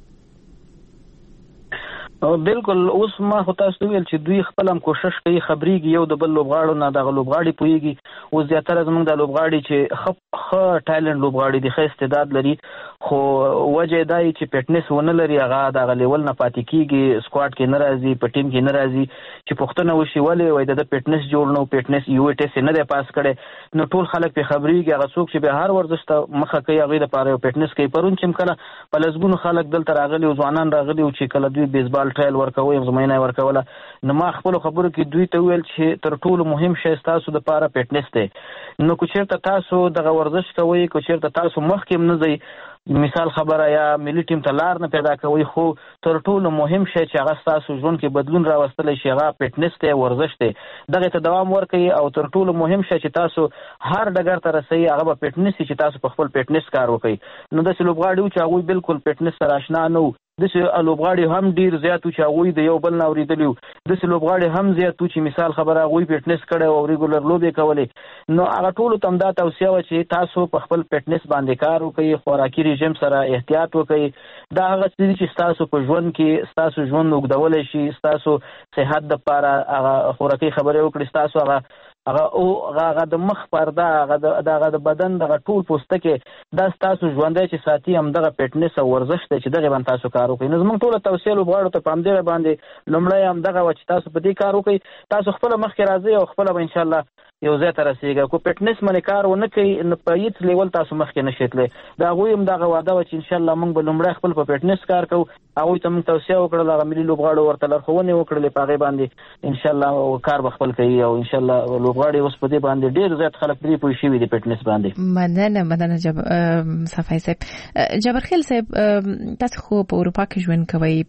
بالکل اوس ما خو تاسو ویل چې دوی خپل هم کوشش کوي خبريږي یو د بل لوبغاړو نه د لوبغاړي پويږي او زیاتره زموږ د لوبغاړي چې خپ خ ټالنت لوبغاړي د ښه استعداد لري خو وجه دای چې فټنس ونه لري هغه د لیول نه پاتې کیږي سکواډ کې ناراضي په ټیم کې ناراضي چې پښتنه وشي ولې وای د فټنس جوړ نو فټنس یو ټیسټ نه دی پاس کړي نو ټول خلک په خبريږي هغه څوک چې به هر ورزش ته مخه کوي هغه د پاره فټنس کوي پرون چې کله په لزګونو خلک دلته راغلي او ځوانان راغلي او چې کله دوی بیسبال ټرایل ورکوي زمينه ورکوله نو ما خپل خبرو کې دوی ته ویل چې تر ټولو مهم شی تاسو د پاره فټنس دی. نو کو چیرته تاسو د ورزش کوي کو چیرته تاسو مخکې نه ځي مثال خبره یا ملي ټیم ته لار نه پیدا کوي خو تر ټولو مهم شی چې هغه تاسو ژوند کې بدلون راوستل شي هغه فټنس دی ورزش دی دغه ته دوام ورکړي او تر ټولو مهم شی چې تاسو هر ډګر ته رسي هغه په فټنس چې تاسو په خپل فټنس کار وکړي. نو د لوبغاړو چې هغه بالکل فټنس سره آشنا نه د لوبغاړي هم ډیر زیات چې هغه د یو بل نوریدلی د لوبغاړي هم زیات چې مثال خبره هغه فټنس کړي او ریګولر لوبي کولې نو هغه ټول تم دا توصیه و چې تاسو په خپل فټنس باندې کار وکړئ خوراکي رژیم سره احتیاط وکړئ دا هغه څه چې تاسو په ژوند کې تاسو ژوند وګدول شي تاسو صحت د لپاره هغه خوراکي خبره وکړئ تاسو هغه هغه او هغه د مخ پرده هغه د بدن د ټول پوستکه د تاسو ژوندۍ چې ساتي هم دغه فټنس او ورزش ته چې دغه باندې تاسو کار وکړئ. نو زموږ ټول توصیه لوبغاړو ته پام دی باندې لومړی هم دغه چې تاسو په دې کار وکړئ تاسو خپل مخکې راځي او خپل به ان شاء الله یو ځای ته رسیږي. کو فټنس باندې کار ونه کوي نو په هیڅ لیول تاسو مخکې نشئ دا غوي هم دغه واده و چې ان شاء الله موږ به لومړی خپل په فټنس کار کوو هغه ته موږ توصیه وکړل هغه ملي لوبغاړو ورته لارښوونه وکړلې په هغه باندې ان شاء الله کار به خپل کوي او ان شاء الله لوبغاړي اوس په دې باندې ډیر زیات خلک پری پوي شي د فټنس باندې.
مننه مننه جب صفای صاحب جبرخیل صاحب تاسو خو په اروپا کې ژوند کوي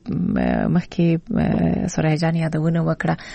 مخکې سورای جان یادونه وکړه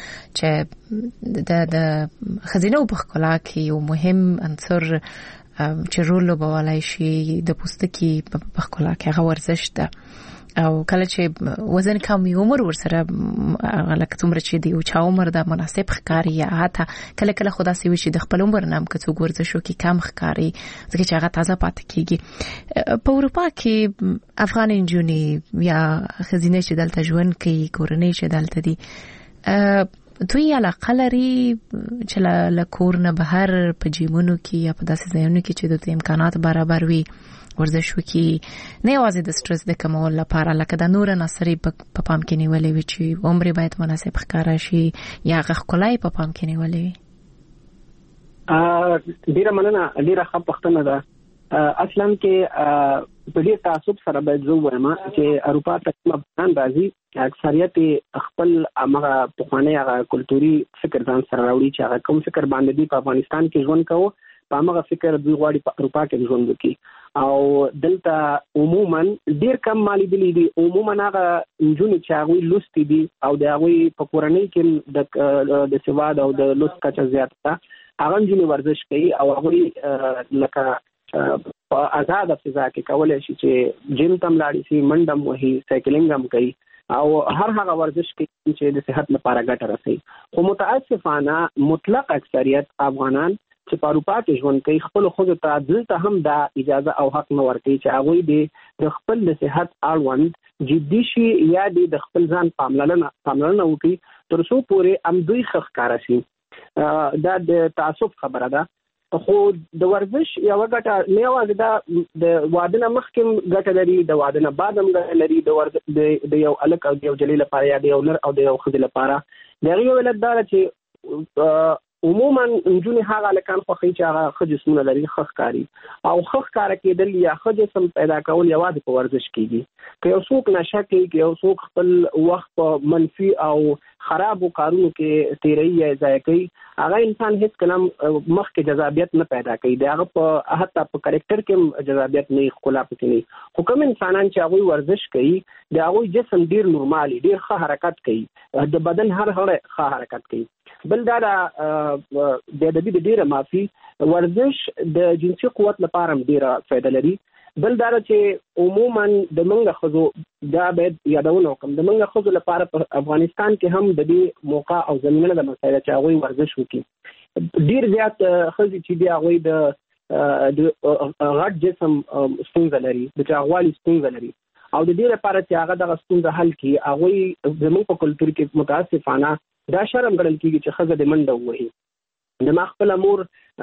چې د د خزینه په خلا کې یو مهم عنصر چې رول لوبولای شي د پوستکي په خلا کې هغه ورزش ده او کله چې وزن کم یو عمر ورسره لکه څومره چې دی او چا عمر د مناسب ښکاری یا حتی کله کله خدا سي وي چې د خپل عمر نام کڅو ورزشو کې کم ښکاری ځکه چې هغه تازه پاتې کیږي. په اروپا کې افغان انجونی یا خزینه چې دلته ژوند کوي کورنۍ چې دلته دي دوی علاقه لري چې له کور نه بهر په جیمونو کې یا په داسې ځایونو کې چې د امکانات برابر وي ورزش وکړي نه یوازې د سټرس د کمولو لپاره لکه د نور نصري په پام کې نیولې وي چې عمر باید مناسب ښکارا شي یا غخکلای په پام کې نیولې وي.
ا ډیره مننه ډیره ښه پښتنه ده اصلا کې په دې تعصب سره باید زه وایم چې اروپا ته کوم افغان راځي اکثریت خپل هغه پخوانی هغه کلتوري فکر ځان سره راوړي چې هغه کوم فکر باندې دی په افغانستان کې ژوند کوو په هغه فکر دوی غواړي په اروپا کې ژوند وکړي او دلته عموما ډیر کم مالی دي دي عموما هغه انجونی چې هغه لوستي دي او د هغه په کورنۍ کې د د سواد او د لوست کچه زیاته هغه انجونی ورزش کوي او هغه لکه په آزاد فضا کې کولای شي چې جیم تم لاړ شي منډم وهي سایکلینګ هم کوي او هر هغه ورزش کې چې د صحت لپاره ګټه رسي. خو متاسفانه مطلق اکثریت افغانان چې په اروپا کې ژوند کوي خپل خود ته دلته هم دا اجازه او حق نه ورکوي چې هغه د خپل د صحت اړوند جدي شي یا د خپل ځان پاملرنه پاملرنه وکړي تر څو پورې هم دوی ښکارا شي. دا د تعصب خبره ده خو د ورزش یو ګټه نه یوازې دا د واده نه مخکې ګټه لري د واده نه بعد هم ګټه لري د ورزش د یو الک او د یو جلیل لپاره یا د یو نر او د یو ښځې لپاره د یو ولادت چې عموما انجونی هغه لکان خوخی چې هغه خجسمونه لري خخ کاری او خخ کار کېدل یا خجسم پیدا کول یوازې په ورزش کېږي که یو څوک نشه کوي که یو څوک خپل وخت په منفي او خرابو کارونو کې تیری یا ضایع کوي هغه انسان هیڅ کلم مخکې جذابیت نه پیدا کوي د هغه په حتی په کریکټر کې جذابیت نه ښکلا پکې نه خو کوم انسانان چې هغه ورزش کوي د هغه جسم ډیر نورمالي ډیر ښه حرکت کوي د بدن هر هر ښه حرکت کوي بل دا د د دې ډیره معافي ورزش د جنسي قوت لپاره ډیره فائدہ لري بل دا چې عموما د منګه خزو دا باید یادونه وکم د منګه خزو لپاره په افغانستان کې هم د دې موقع او زمينه د مسایل چې هغه ورزش وکړي ډیر زیات خزي چې دی هغه د د غټ جسم ستونزه لري د چاغوالي ستونزه لري او د دې لپاره چې هغه د ستونزه حل کړي هغه زموږ په کلتور کې متاسفانه دا شرم ګڼل کېږي چې ښځه د منډه ووهي د ما خپل مور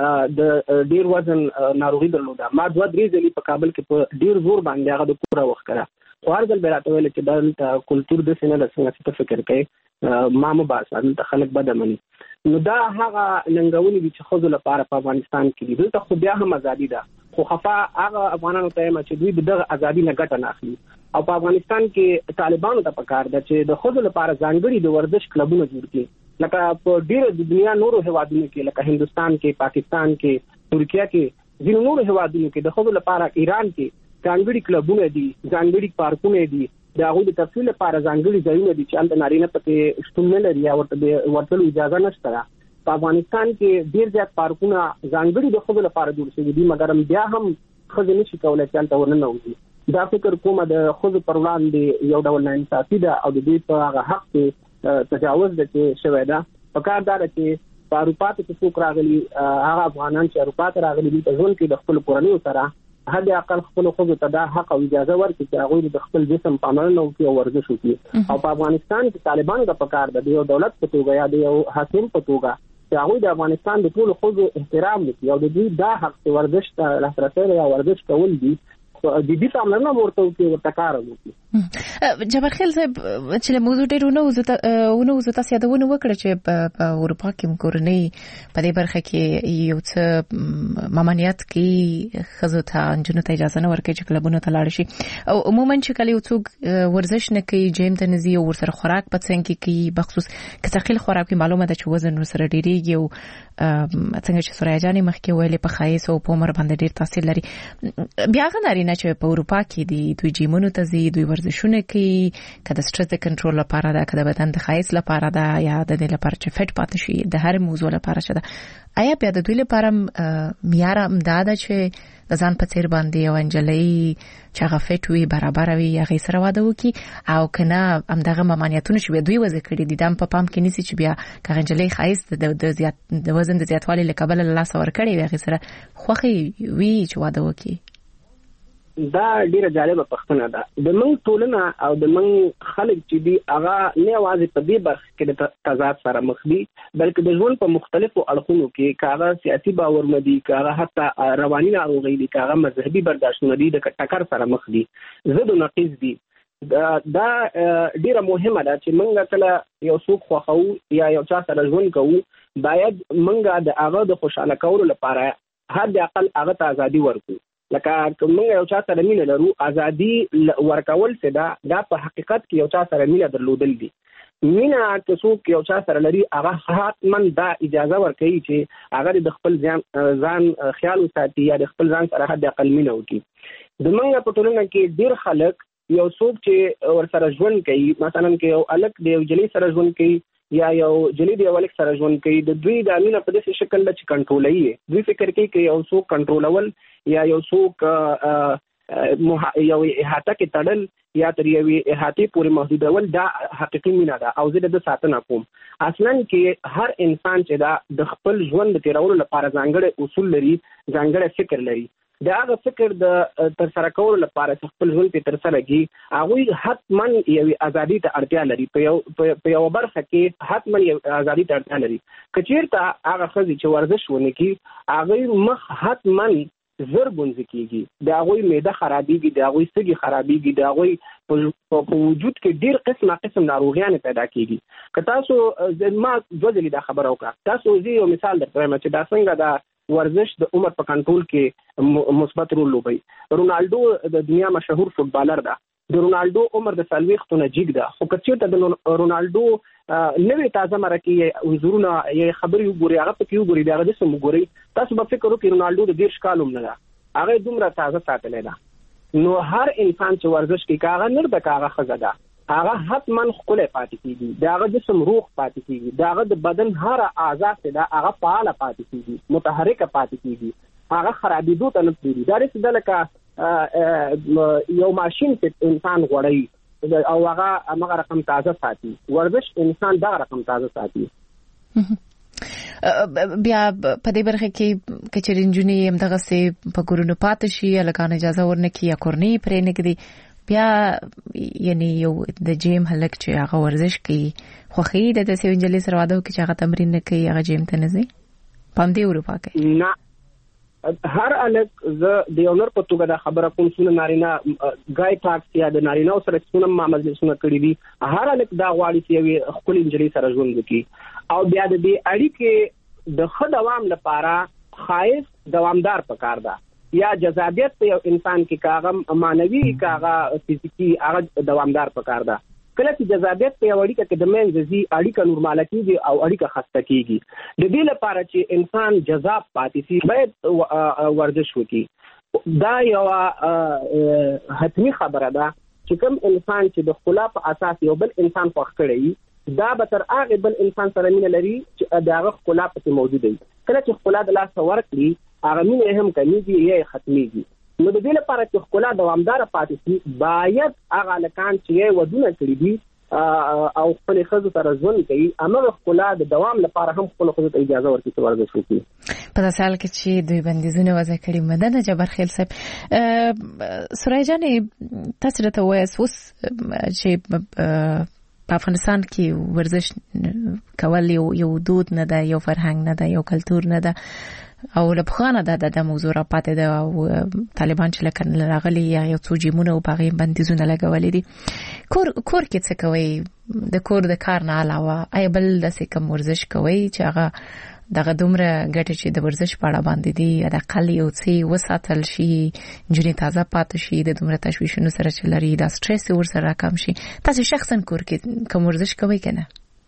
د ډیر وزن ناروغي درلوده ما دوه درې ځلې په کابل کې په ډیر زور باندې هغه د کوره وخت کړه خو هر ځل به راته ویل چې دا کلتور د سینه له څنګه څه فکر کوي ما مو باسه دلته خلک بده مني نو دا هغه ننګونې دي چې ښځو لپاره په افغانستان کې دي دلته خو بیا هم ازادي ده خو خفا هغه افغانانو ته چې دوی دغه ازادي نه ګټه نه اخلي او په افغانستان کې طالبانو ته پکار ده چې د ښځو لپاره ځانګړي د ورزش کلبونه جوړ کړي لکه په ډیرو د دنیا نورو هیوادونو کې لکه هندستان کې پاکستان کې ترکیه کې ځینو نورو هیوادونو کې د ښځو لپاره ایران کې ځانګړي کلبونه دي ځانګړي پارکونه دي د هغوی د تفصیل لپاره ځانګړي ځایونه دي چې هلته نارینه پکې شتون نه لري یا ورته ورتلو اجازه نشته ده په افغانستان کې ډیر زیات پارکونه ځانګړي د ښځو لپاره جوړ شوي دي مګر بیا هم ښځې نشي کولی چې هلته ورننوځي دا فکر کومه د ښځو پر وړاندې یو ډول ناانصافي ده او د دوی په هغه حق کې تجاوز ده چې شوی ده پکار دا ده چې په اروپا کې څوک راغلي هغه افغانان چې اروپا ته راغلي دي په ژوند کې د خپلو کورنیو سره حد اقل خپلو ښځو ته دا حق او اجازه ورکړي چې هغوی د خپل جسم پاملرنه وکړي او ورزش وکړي او په افغانستان کې طالبانو ته پکار ده د یو دولت په توګه یا د یو حاکم په توګه چې هغوی د افغانستان د ټولو ښځو احترام وکړي او د دوی دا حق چې ورزش ته لاسرسی یا ورزش کول دي د دې پاملرنه ورته وکړي ورته کار وکړي
جبار خیل صاحب چې موضوع ډېر ونه وزته ونه وزته تاسو یادونه وکړه چې په اروپا کې کورنۍ په دې برخه کې یو څه ممانعت کې خزو ته جنونو ته اجازه نه ورکړي چې کلبونو ته لاړ شي او عموما چې کله یو څوک ورزش نه کوي جیم ته نزي او ورسره خوراک په څنګه کې بخصوص کثقیل خوراک معلومه ده چې وزن ورسره ډیریږي او څنګه چې سوریا جانې مخکې ویلې په خایس او په عمر باندې ډیر تاثیر لري بیا غناري نه چې په اروپا کې دي دوی جیمونو ته زی دوی ورزشونه کوي کله سټرس د کنټرول لپاره ده کله بدن د خایس لپاره ده یا د دې لپاره چې فټ پاتې شي د هر موضوع لپاره شته آیا بیا د دوی لپاره معیار امداد چې د ځان په څیر باندې او انجلۍ چې هغه فټ وي برابر وي هغه سره واده وکي او کنه همدغه ممانعتونه چې دوی وځي کړی دي دم په پام کې نيسي چې بیا کغه انجلۍ خایس د زیات د وزن د زیاتوالي لکبل له لاس ور کړی وي هغه سره خوخي وی چې واده وکي
دا ډیره جالبه پښتنه ده د موږ ټولنه او د موږ خلک چې دي هغه نه واځي په دې برخه کې د تضاد سره مخ دي بلکې د ژوند په مختلفو اړخونو کې کاغه سیاسي باور مدي کاغه حتی رواني ناروغي دي کاغه مذهبي برداشتونه دي د ټکر سره مخ دي زد او نقیض دي دا دا ډیره مهمه ده چې موږ کله یو څوک خوخو یا یو چا سره ژوند کوو باید موږ د هغه د خوشاله کولو لپاره حد اقل هغه ته ازادي ورکړو لکه موږ یو چا سره مینه لرو ازادي ورکول څه ده دا په حقیقت کې یو چا سره مینه درلودل دي مینه که څوک یو چا سره لري هغه حتمن دا اجازه ورکوي چې هغه د خپل ځان ځان خیال وساتي یا د خپل ځان سره حد اقل مینه وکړي د موږ په ټولنه کې ډیر خلک یو څوک چې ور سره ژوند کوي مثلا کې یو الک د یو جلی سره ژوند کوي یا یو جلی دی اولک سره ژوند کوي د دوی د امینه په داسې شکل چې کنټرولوي دوی فکر کوي چې یو څوک کنټرولول یا یو څوک یو احاطه کې تړل یا تر یوې احاطې پورې محدودول دا حقیقي مینه ده او زه د ساتنه کوم اصلا کې هر انسان چې دا د خپل ژوند د تیرولو لپاره ځانګړي اصول لري ځانګړي فکر لري دا هغه فکر د تر سره کولو لپاره خپل ژوند په تر سره کې هغه حتما یو ازادي ته اړتیا لري په یو په یو برخه کې حتما یو ازادي ته اړتیا لري کچیرته هغه خزي چې ورزش ونه کی هغه مخ حتما زر ګونځ کیږي د هغه معده خرابېږي د هغه سږي خرابېږي د هغه په وجود کې ډیر قسمه قسم ناروغیان پیدا کیږي که تاسو ما دوه ځلې دا خبره وکړه تاسو زه یو مثال درکړم چې دا څنګه دا ورزش د عمر په کنټرول کې مثبت رول لوبي رونالډو د دنیا مشهور فوټبالر ده د رونالډو عمر د سلويختونه جګ ده خو کچې ته د رونالډو نوې تازه مرکه انظرونه یې خبري وګوري هغه په کې وګوري دا د سم وګوري تاسو به فکر وکړئ رونالډو د ډیر شکالوم نه ده هغه دومره تازه ساتلې ده نو هر انسان چې ورزش کوي هغه نر د هغه خزه ده هغه حتمن خپل پاتې کیږي داغه جسم روح پاتې کیږي داغه د بدن هر اعضاء ته دا هغه فعال پاتې کیږي متحرک پاتې کیږي هغه خرابېدو ته نه پریږدي دا رسېدل لکه یو ماشين چې انسان غوړی او هغه هغه رقم تازه ساتي ورزش انسان دا رقم تازه ساتي
بیا په دې برخه کې کچرین جونی هم دغه سه په ګورونو پاتې شي لکه اجازه ورنکي یا کورنۍ پرې نه کړي بیا یعنی یو د جیم هلک چې هغه ورزش کوي خو خې د تاسو انجلي سره واده کوي چې هغه تمرین نه کوي هغه جیم ته نه ځي پام دی اروپا کې
نه هر الک ز د یونر په توګه د خبره کوم څونه نارینه ګای ټاکس یا د نارینه سره څونه معاملې څونه کړی دي هر الک دا غواړي چې خپل انجلي سره ژوند وکړي او بیا د دې اړیکې د خد دوام لپاره خایف دوامدار پکار ده یا جذابیت په یو انسان کې کاغه مانوي کاغه فزیکی هغه دوامدار پکار ده کله چې جذابیت په اړیکه کې د منځ زی اړیکه نورماله کیږي او اړیکه خسته کیږي د دې لپاره چې انسان جذاب پاتې شي باید ورزش وکړي دا یو حتمی خبره ده چې کوم انسان چې د خلا په اساس یو بل انسان خوښ کړي دا به تر هغه بل انسان سره مینه لري چې داغه خلا په موجود دی کله چې خلا د لاس ورکړي هغه مینه هم کمیږي یا ختميږي نو د دې لپاره چې خلا دوامدار پاتې شي باید هغه لکان چې ودونه کړی دي او خپل خزو سره ژوند کوي امر خلا د دوام لپاره هم خپل خزو ته اجازه ورکړي چې ورزش وکړي
په سال کې چې دوی بندیزونه وضع کړي مدنه جبر خیل صاحب سورای جان تاسو ته وایي اوس چې په افغانستان کې ورزش کول یو یو دود نه ده یو فرهنګ نه ده یو کلچر نه ده او لبخانه ده د موضوع را پاتې ده او طالبان چې لکه راغلي یو څو جیمونه او باغې بندیزونه لګولې دي کور کور کې څه کوي د کور د کار نه علاوه آیا بل د څه کوم ورزش کوي چې هغه دغه دومره ګټه چې د ورزش په اړه باندې دي د اقل یو څه وساتل شي جونې تازه پاتې شي د دومره تشویشونو سره چې لري د سټرس ور سره کم شي تاسو شخصا کور کې کوم ورزش کوي کنه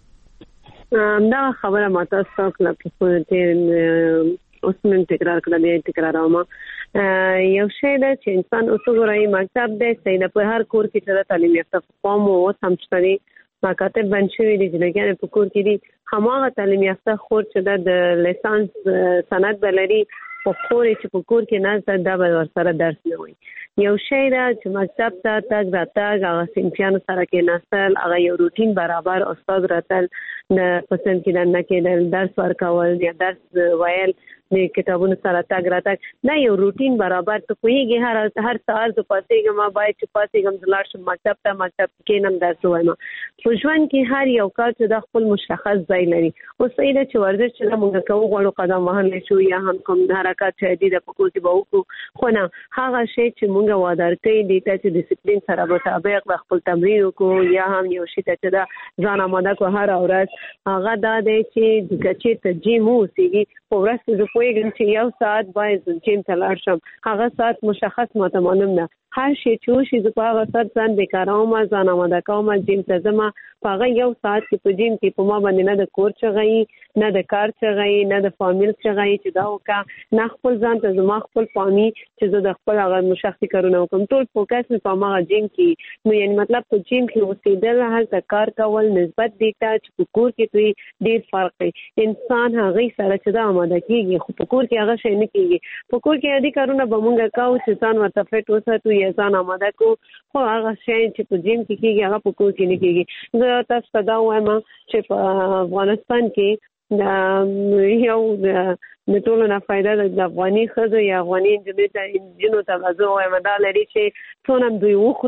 دا خبره ماته څوک لا په اوس من تکرار کړه بیا تکرار اومه یو شی دا چې انسان اوس غواړي مکتب دې سیده په هر کور کې چې تعلیم یافته قوم او سمچتري مکاتب بنشوي دي چې لګیان په کور کې دي هماغه تعلیم یافته خور چې د لیسانس سند بلري په خور چې په کور کې نه زده د ورسره درس نه وي یو شی دا چې مکتب ته تګ راتګ هغه سیمپیانو سره کې نسل هغه یو روټین برابر استاد راتل د پسند کې نه کېدل درس ورکول یا درس ویل د کتابونو سره تاګ راتګ دا یو روټین برابر ته کویږي هر هر سهار د پاتېګم ما باید چې پاتېګم زلار شم مکتب ته مکتب کې نم درس وایم په ژوند کې هر یو کار چې د خپل مشخص ځای لري او سیده چې ورزش چې موږ کوو غواړو قدم وهل شو یا هم کوم حرکت چې دي د پکو کې به وکړو خو نه هغه شی چې موږ وادار کوي د ته ډیسپلین سره مطابق خپل تمرین وکړو یا هم یو شی ته دا ځان آماده کو هر اورز هغه دا دی چې د کچې ته جیم وسیږي په ورځ کې پوهیږم چې یو ساعت باید جیم ته لاړ شم هغه ساعت مشخص ماته معلوم نه هر شي چې شي د هغه ساعت ځان بیکاروم ځان آماده کوم جیم ته زما هغه یو ساعت کې په جیم کې په ما باندې نه د کور چغې نه د کار چغې نه د فامیل چغې چې دا وکا نه خپل ځان ته زما خپل پامي چې زه د خپل هغه مشخصي کارونه کوم ټول فوکس په ما جیم کې نو یعنی مطلب په جیم کې اوسېدل هلته کار کول نسبت دی چې په کور کې دوی ډیر فرق دی انسان هغه سره چې دا آماده کیږي خو په کور کې هغه شي نه کیږي په کور کې اړي کارونه به مونږه کاو چې ځان ورته فټ وساتو یا ځان آماده کو خو هغه شي چې په جیم کې کیږي هغه په کور کې نه کیږي زه تاسو ته دا وایم چې په افغانستان کې د یو د ټولو نه فائدہ د افغاني خزو یا افغاني انجنونو ته انجنونو ته غوښه وایم دا لري چې څونه دوی وخوري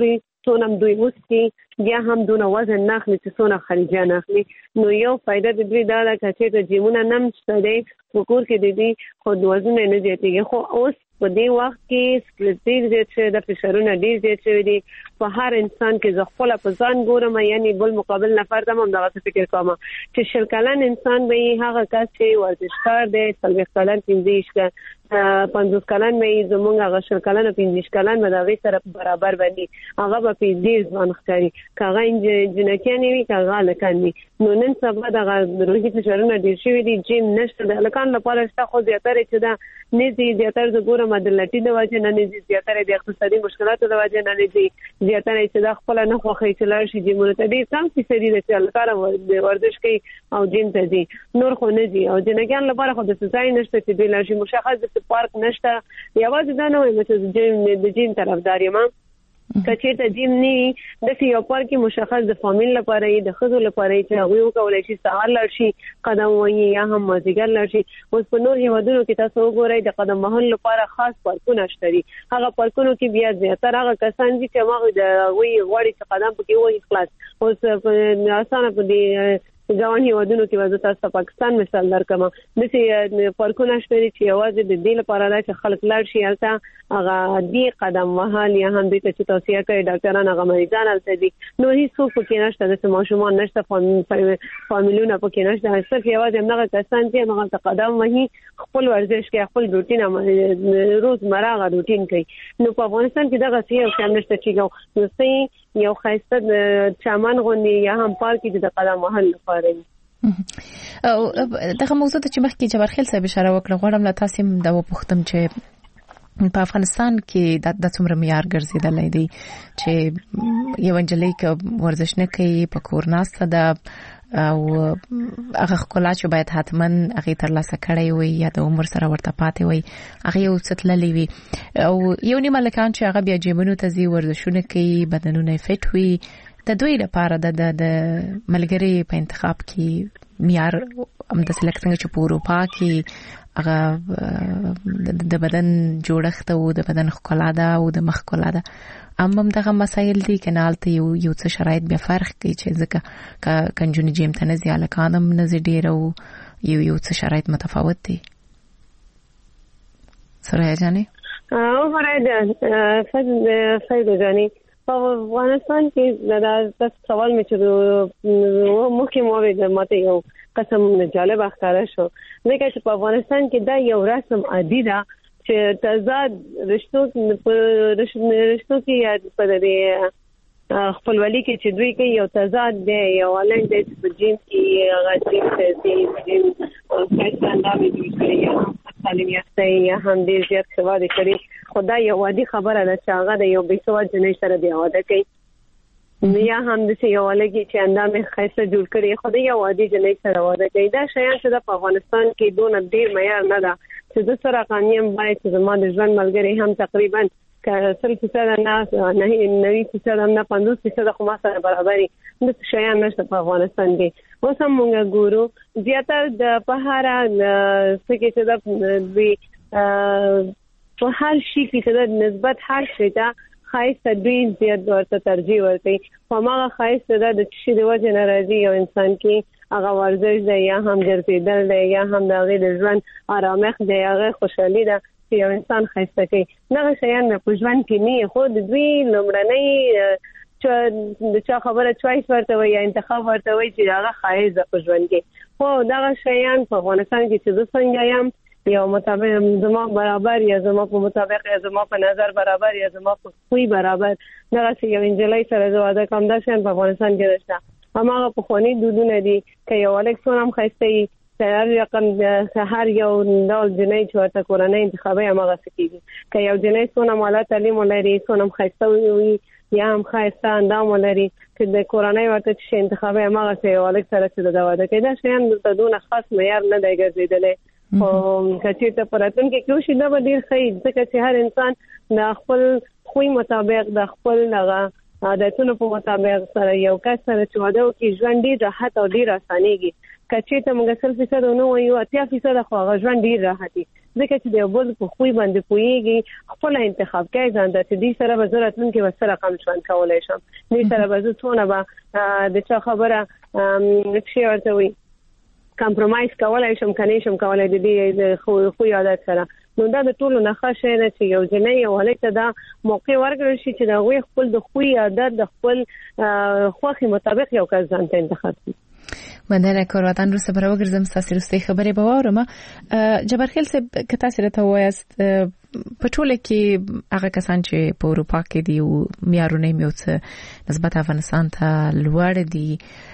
څونه دوی وسکي بیا هم دونه وزن نه اخلي چې څونه خارجه نه اخلي. نو یو فائدہ د دوی دا ده چې جیمونه نم شته دی په کور کې د دې خود وزن نه زیاتېږي. خو اوس په دې وخت کې سټرس ډیر زیات شوی د فشارونه ډیر زیات شوی دي په هر انسان کې. زه خپل په ځان ګورم یعنی بل مقابل نفر ته هم دغه فکر کوم چې شل کلن انسان به هغه کس چې ورزشکار دی څلوېښت کلن پنځه کلن پنځوس کلن به زمونږ هغه شل کلن پنځه کلن به دغه سره برابر باندې هغه به په ډیر ځان ښکاري کاغه جنکیان وي کاغه لکان وي. نو نن سبا دغه روحي فشارونه ډیر شوی دي جیم نشته د لکان لپاره شته خو زیاتره چې دا نزي زیاتره زګوره مدلټي د وجه نه نزي زیاتره د اقتصادي مشکلاتو د وجه نه نزي زیاتره چې دا خپل نه خوخي چې لار شي جیمونه ته ډیر کم فیصدي د چلکار ورزش کوي او جیم ته ځي نور خو نه دي. او جنګیان لپاره خو د سزای نشته چې د لار شي مشخص د پارک نشته یوازې دا نه وي چې جیم د جیم طرفدار یم کچې ته جیم نه د یو پارک مشخص د فامیل لپاره د خزو لپاره چې هغه وکولای شي سهار لار شي قدم وایي یا هم مازیګر لار شي. اوس په نور هیوادونو کې تاسو وګورئ د قدم وهلو لپاره خاص پارکونه شته دي. هغه پارکونو کې بیا زیاتره هغه کسان دي چې هغه د وی غوړي چې قدم پکې وایي خلاص. اوس په اسانه په دې ځوان هیوادونو کې وځي تاسو پاکستان مثال درکم د سي پارکونه شته چې یوازې د دې لپاره دا چې خلک لاړ شي هلته هغه دی قدم وهل یا هم د چې توصیه کوي ډاکټرانو هغه مریضان هلته دي. نو هیڅ څوک پکې نشته د ماشومان نشته فامیلونه پکې نشته صرف یوازې هغه کسان چې هغه قدم وهي خپل ورزش کوي خپل روټین روزمره هغه روټین کوي. نو په افغانستان کې دغه څه یو کم نشته چې نو سي یو خاصه چمن غونډي یا هم پارک د قدم وهل لپاره.
او دغه موضوع ته چې مخکې جبرخیل صاحب اشاره وکړه غواړم لا تاسو دا وپوښتم چې په افغانستان کې د څومره معیار ګرځیدلې دي چې یو انجلۍ ک ورزش نه کوي په کور ناسته ده او هغه خپل چې باید حتما هغه تر لاسه کړی وي یا د عمر سره ورته پاتې وي هغه یو ستللی وي او یو نیمه لکان چې هغه بیا جیمونو ته ځي ورزشونه کوي بدنونه فټ وي د دوی لپاره د د ملګری په انتخاب کې معیار هم د سلیکټینګ چې په اروپا کې هغه د بدن جوړښت او د بدن ښکلا ده او د مخ ښکلا ده هم هم دغه مسایل دي کنالته یو یو څه شرایط بیا فرق کوي چې ځکه کنجونی جیم ته نه زیاله کانم نه زی ډیر او یو یو څه شرایط متفاوت دي. سره جاني
او فرایده فائدہ فائدہ جاني په افغانستان کې دا سوال مې چې مخکې مو د ماته یو قسم جالب ښکارا شو ځکه چې په افغانستان کې دا یو رسم عادي ده چې تضاد رشتو رشتو کې یا په دې خپلوالي کې چې دوی کې یو تضاد دی یو ولنګ دی چې په جیم کې هغه چې د جیم او څنګه اندامي کوي یا تعلیم یافته یا هم دې زیات څه کړي خدای یو عادي خبره ده چې هغه د یو بیسواد جنې سره دی واده کوي یا هم د یو ولګي چې اندامي خاصه جوړ کړي خدای یو عادي جنې سره واده کوي. دا شیان چې په افغانستان کې دونه ډیر معیار نه ده چې د سره قانون باید چې زموږ د ژوند ملګری هم تقریبا سل فیصد نه نه نوي فیصد هم نه پنځوس فیصد خو ما سره برابري د شیان نشته په افغانستان کې. اوس هم موږ ګورو زیاتره د پهارا څخه چې د دوی په هر شي کې د نسبت هر شي ته خاصه دوی زیات ورته ترجیح ورکوي. په هغه خاصه د شي د وجه ناراضي یو انسان کې هغه ورزش دی یا هم ګرځیدل دی یا هم د هغه د ژوند آرامښت دی هغه خوشحالي ده چې یو انسان خاصه کوي. دغه شیان په ژوند کې نه خو د دوی لومړنۍ چې د چا خبره چوایس ورته وي یا انتخاب ورته وي چې هغه خایزه په ژوند کې خو دغه شیان په افغانستان کې چې د څنګه یم یا مطابق زما برابر یا زما په مطابق یا زما په نظر برابر یا زما په خوې برابر دغه یو انجلۍ سره زواده کوم دا شین په افغانستان کې نشته. هغه په خوني دودونه دي چې یو الکسون هم خاصه هر رقم هر یو ډول جنۍ چې ورته کورنۍ انتخابي هغه سکیږي که یو جنۍ څونه مالا تعلیم ولري څونه خاصه وي یا هم خاصه اندام ولري چې د کورنۍ ورته چې انتخابي هغه سه یو الک سره چې دا واده کوي دا شین د دونه خاص معیار نه دی ګرځیدل. او کچې ته پراتون کې کوشش دا به ډیر ښه ځکه چې هر انسان د خپل خوې مطابق د خپل هغه عادتونو په مطابق سره یو کس سره چې واده وکړي ژوند ډیر راحت او ډیر اسانيږي. کچې ته موږ سل فیصد نو وایو اتیا فیصد خو هغه ژوند ډیر راحتي ځکه چې د بل په خوې باندې پويږي خپل انتخاب کوي ځان د دې سره وزارت نن کې وسره کم شوان کولای شم دې سره وزو څونه به د چا خبره شي ورته وي کمپرمایز کولای شم کني شم کولای دې خو خو عادت سره نو دا د ټولو نه ښه شي چې یو جنۍ یو هلک دا موقع ورکړل شي چې دا غوي خپل د خو عادت د خپل خوخي مطابق یو کس ځان ته انتخاب کړي
مننه کورواتان رو سره وګرځم تاسو رسته خبرې به وورم جبرخیل صاحب که تاسو راته وایست په ټوله کې هغه کسان چې په اروپا کې دي او معیارونه میوڅ نسبت افغانستان ته لوړ دي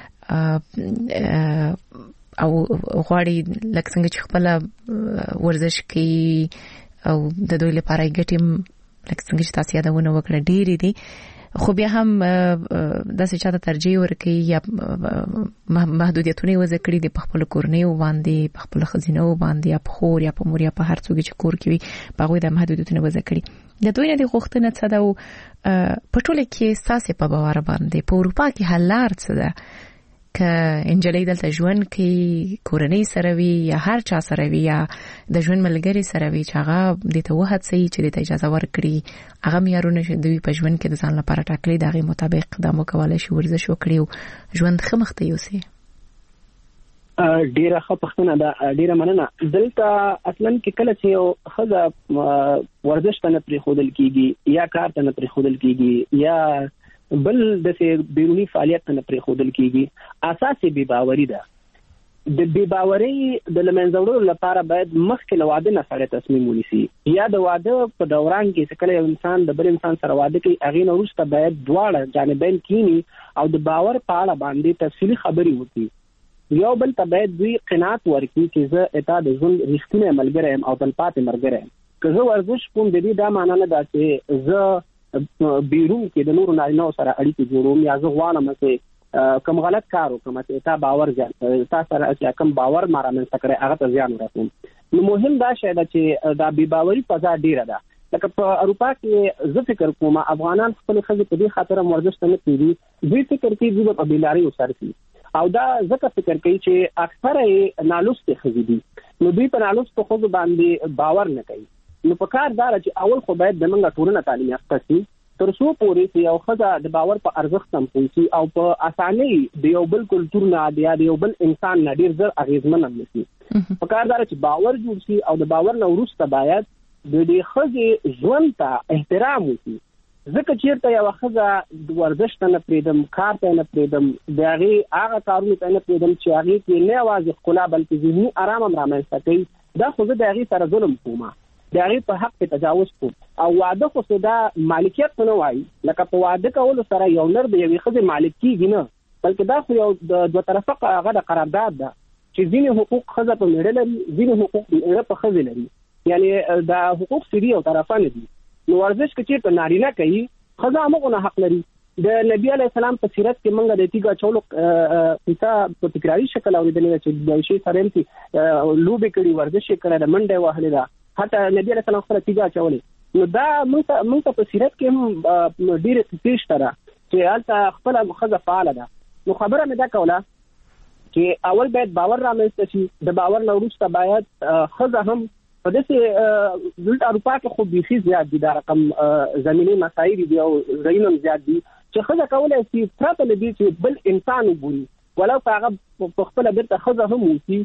او غواړي لکه څنګه چې خپل ورزش کوي او د دوی لپاره ګټم لکه څنګه چې تاسو یادونه وکړه ډېری دي خو بیا هم د څه چاته ترجیح ورکړي یا محدودیتونه وځ کړی د خپل کورنۍ باندې په خپل خزینه باندې یا په خور یا په مور یا په هر څوک چې کور کوي په غوې د محدودیتونه وځ کړی د دوی نه د غوښتنه څه ده په ټوله کې ساسې په باور باندې په اروپا کې حلار څه ده که انجلۍ دلته ژوند کوي کورنۍ سره وي یا هر چا سره وي یا د ژوند ملګری سره وي چې هغه د ته وهڅي چې د اجازه ورکړي هغه معیارونه چې دوی په ژوند کې د ځان لپاره ټاکلي دغه مطابق قدم وکولای شي ورزش وکړي او ژوند خمخ ته یوسي
ډیره ښه پښتنه ده ډیره مننه دلته اصلا کې کله چې یو خزه ورزش ته نه پرې خودل کیږي یا کار ته نه پرې خودل کیږي یا بل د بیرونی فعالیت نه پرې خودل کیږي اساسي بي باوري ده د بي باوري د لمنځورو لپاره باید مخکې له واده نه سره تصمیم ونیسي یا د واده په دوران کې چې کله یو انسان د بل انسان سره واده کوي هغه نو وروسته باید دواړه جانبین کینی او د باور په اړه باندې تفصیلی خبري وکړي یو بل ته باید دوی قناعت ورکړي چې زه اته د ژوند رښتینی ملګری ام او تلپاتې ملګری ام که زه ورزش کوم د دې دا معنی نه ده چې زه بیرون کې د نورو نارینه سره اړیکې جوړوم یا زه غواړم چې کوم غلط کار وکړم چې تا باور ځان تا سره چې کوم باور ماره من سره هغه ته ځان ورکوم نو مهم دا شی ده چې دا بي باوري فضا ډیره ده لکه په اروپا کې زه فکر کوم افغانان خپل خزي په دې خاطر ورزش نه کوي دوی فکر کوي چې په بیلاری وسرسي او دا ځکه فکر کوي چې اکثره نالوستي خزي دي نو دوی په نالوست خو باندې باور نه کوي نو په کار دار چې اول خو باید د منګه ټولنه تعلیم یافته شي تر څو پورې چې یو خزه د باور په ارزښت هم پوهیږي او په اسانۍ د یو بل کلچر نه د یو بل انسان نه ډیر زر اغیزمن هم نشي په کار دار چې باور جوړ شي او د باور نه وروسته باید د دې خزه ژوند ته احترام وشي ځکه چې یو خزه د ورزش نه پریدم کار ته نه پریدم دغه هغه کارونه ته نه پریدم چې هغه کې نه واځي خلا بلکې ذهني آرام هم رامنځته کوي دا خو د هغه سره ظلم کومه د هغه په حق ته تجاوز کو او واده خو صدا مالکیت نه وای لکه په واده کول سره یو نر د یوې خزه مالک کیږي نه بلکې دا خو یو د دوه طرفه هغه د قرارداد ده چې ځینې حقوق خزه په میړه لري ځینې حقوق میړه په خزه لري یعنی دا حقوق سری او طرفانه دي نو ورزش کې چې نارینه کوي خزه هغه حق لري د نبی علی السلام په سیرت کې موږ د تیګه چولو قصه په تکراری شکل اوریدلې چې د شي سره هم لوبې کړي ورزش کړي د منډه وهلې ده حتی نبی علیہ السلام سره تیګه چولې نو دا موږ موږ په سیرت کې هم ډېر پیښ تر چې حالت خپل مخزه فعال ده نو خبره مې دا کوله چې اول باید باور رامنځته شي د باور نه وروسته باید خزه هم په داسې دلته اروپا کې خو بيخي زیات دي دا رقم زمینی مسایل دي او زینم زیات دي چې خزه کولای شي پرته لدی چې بل انسان وګوري ولو هغه په خپل بیرته خزه هم وسی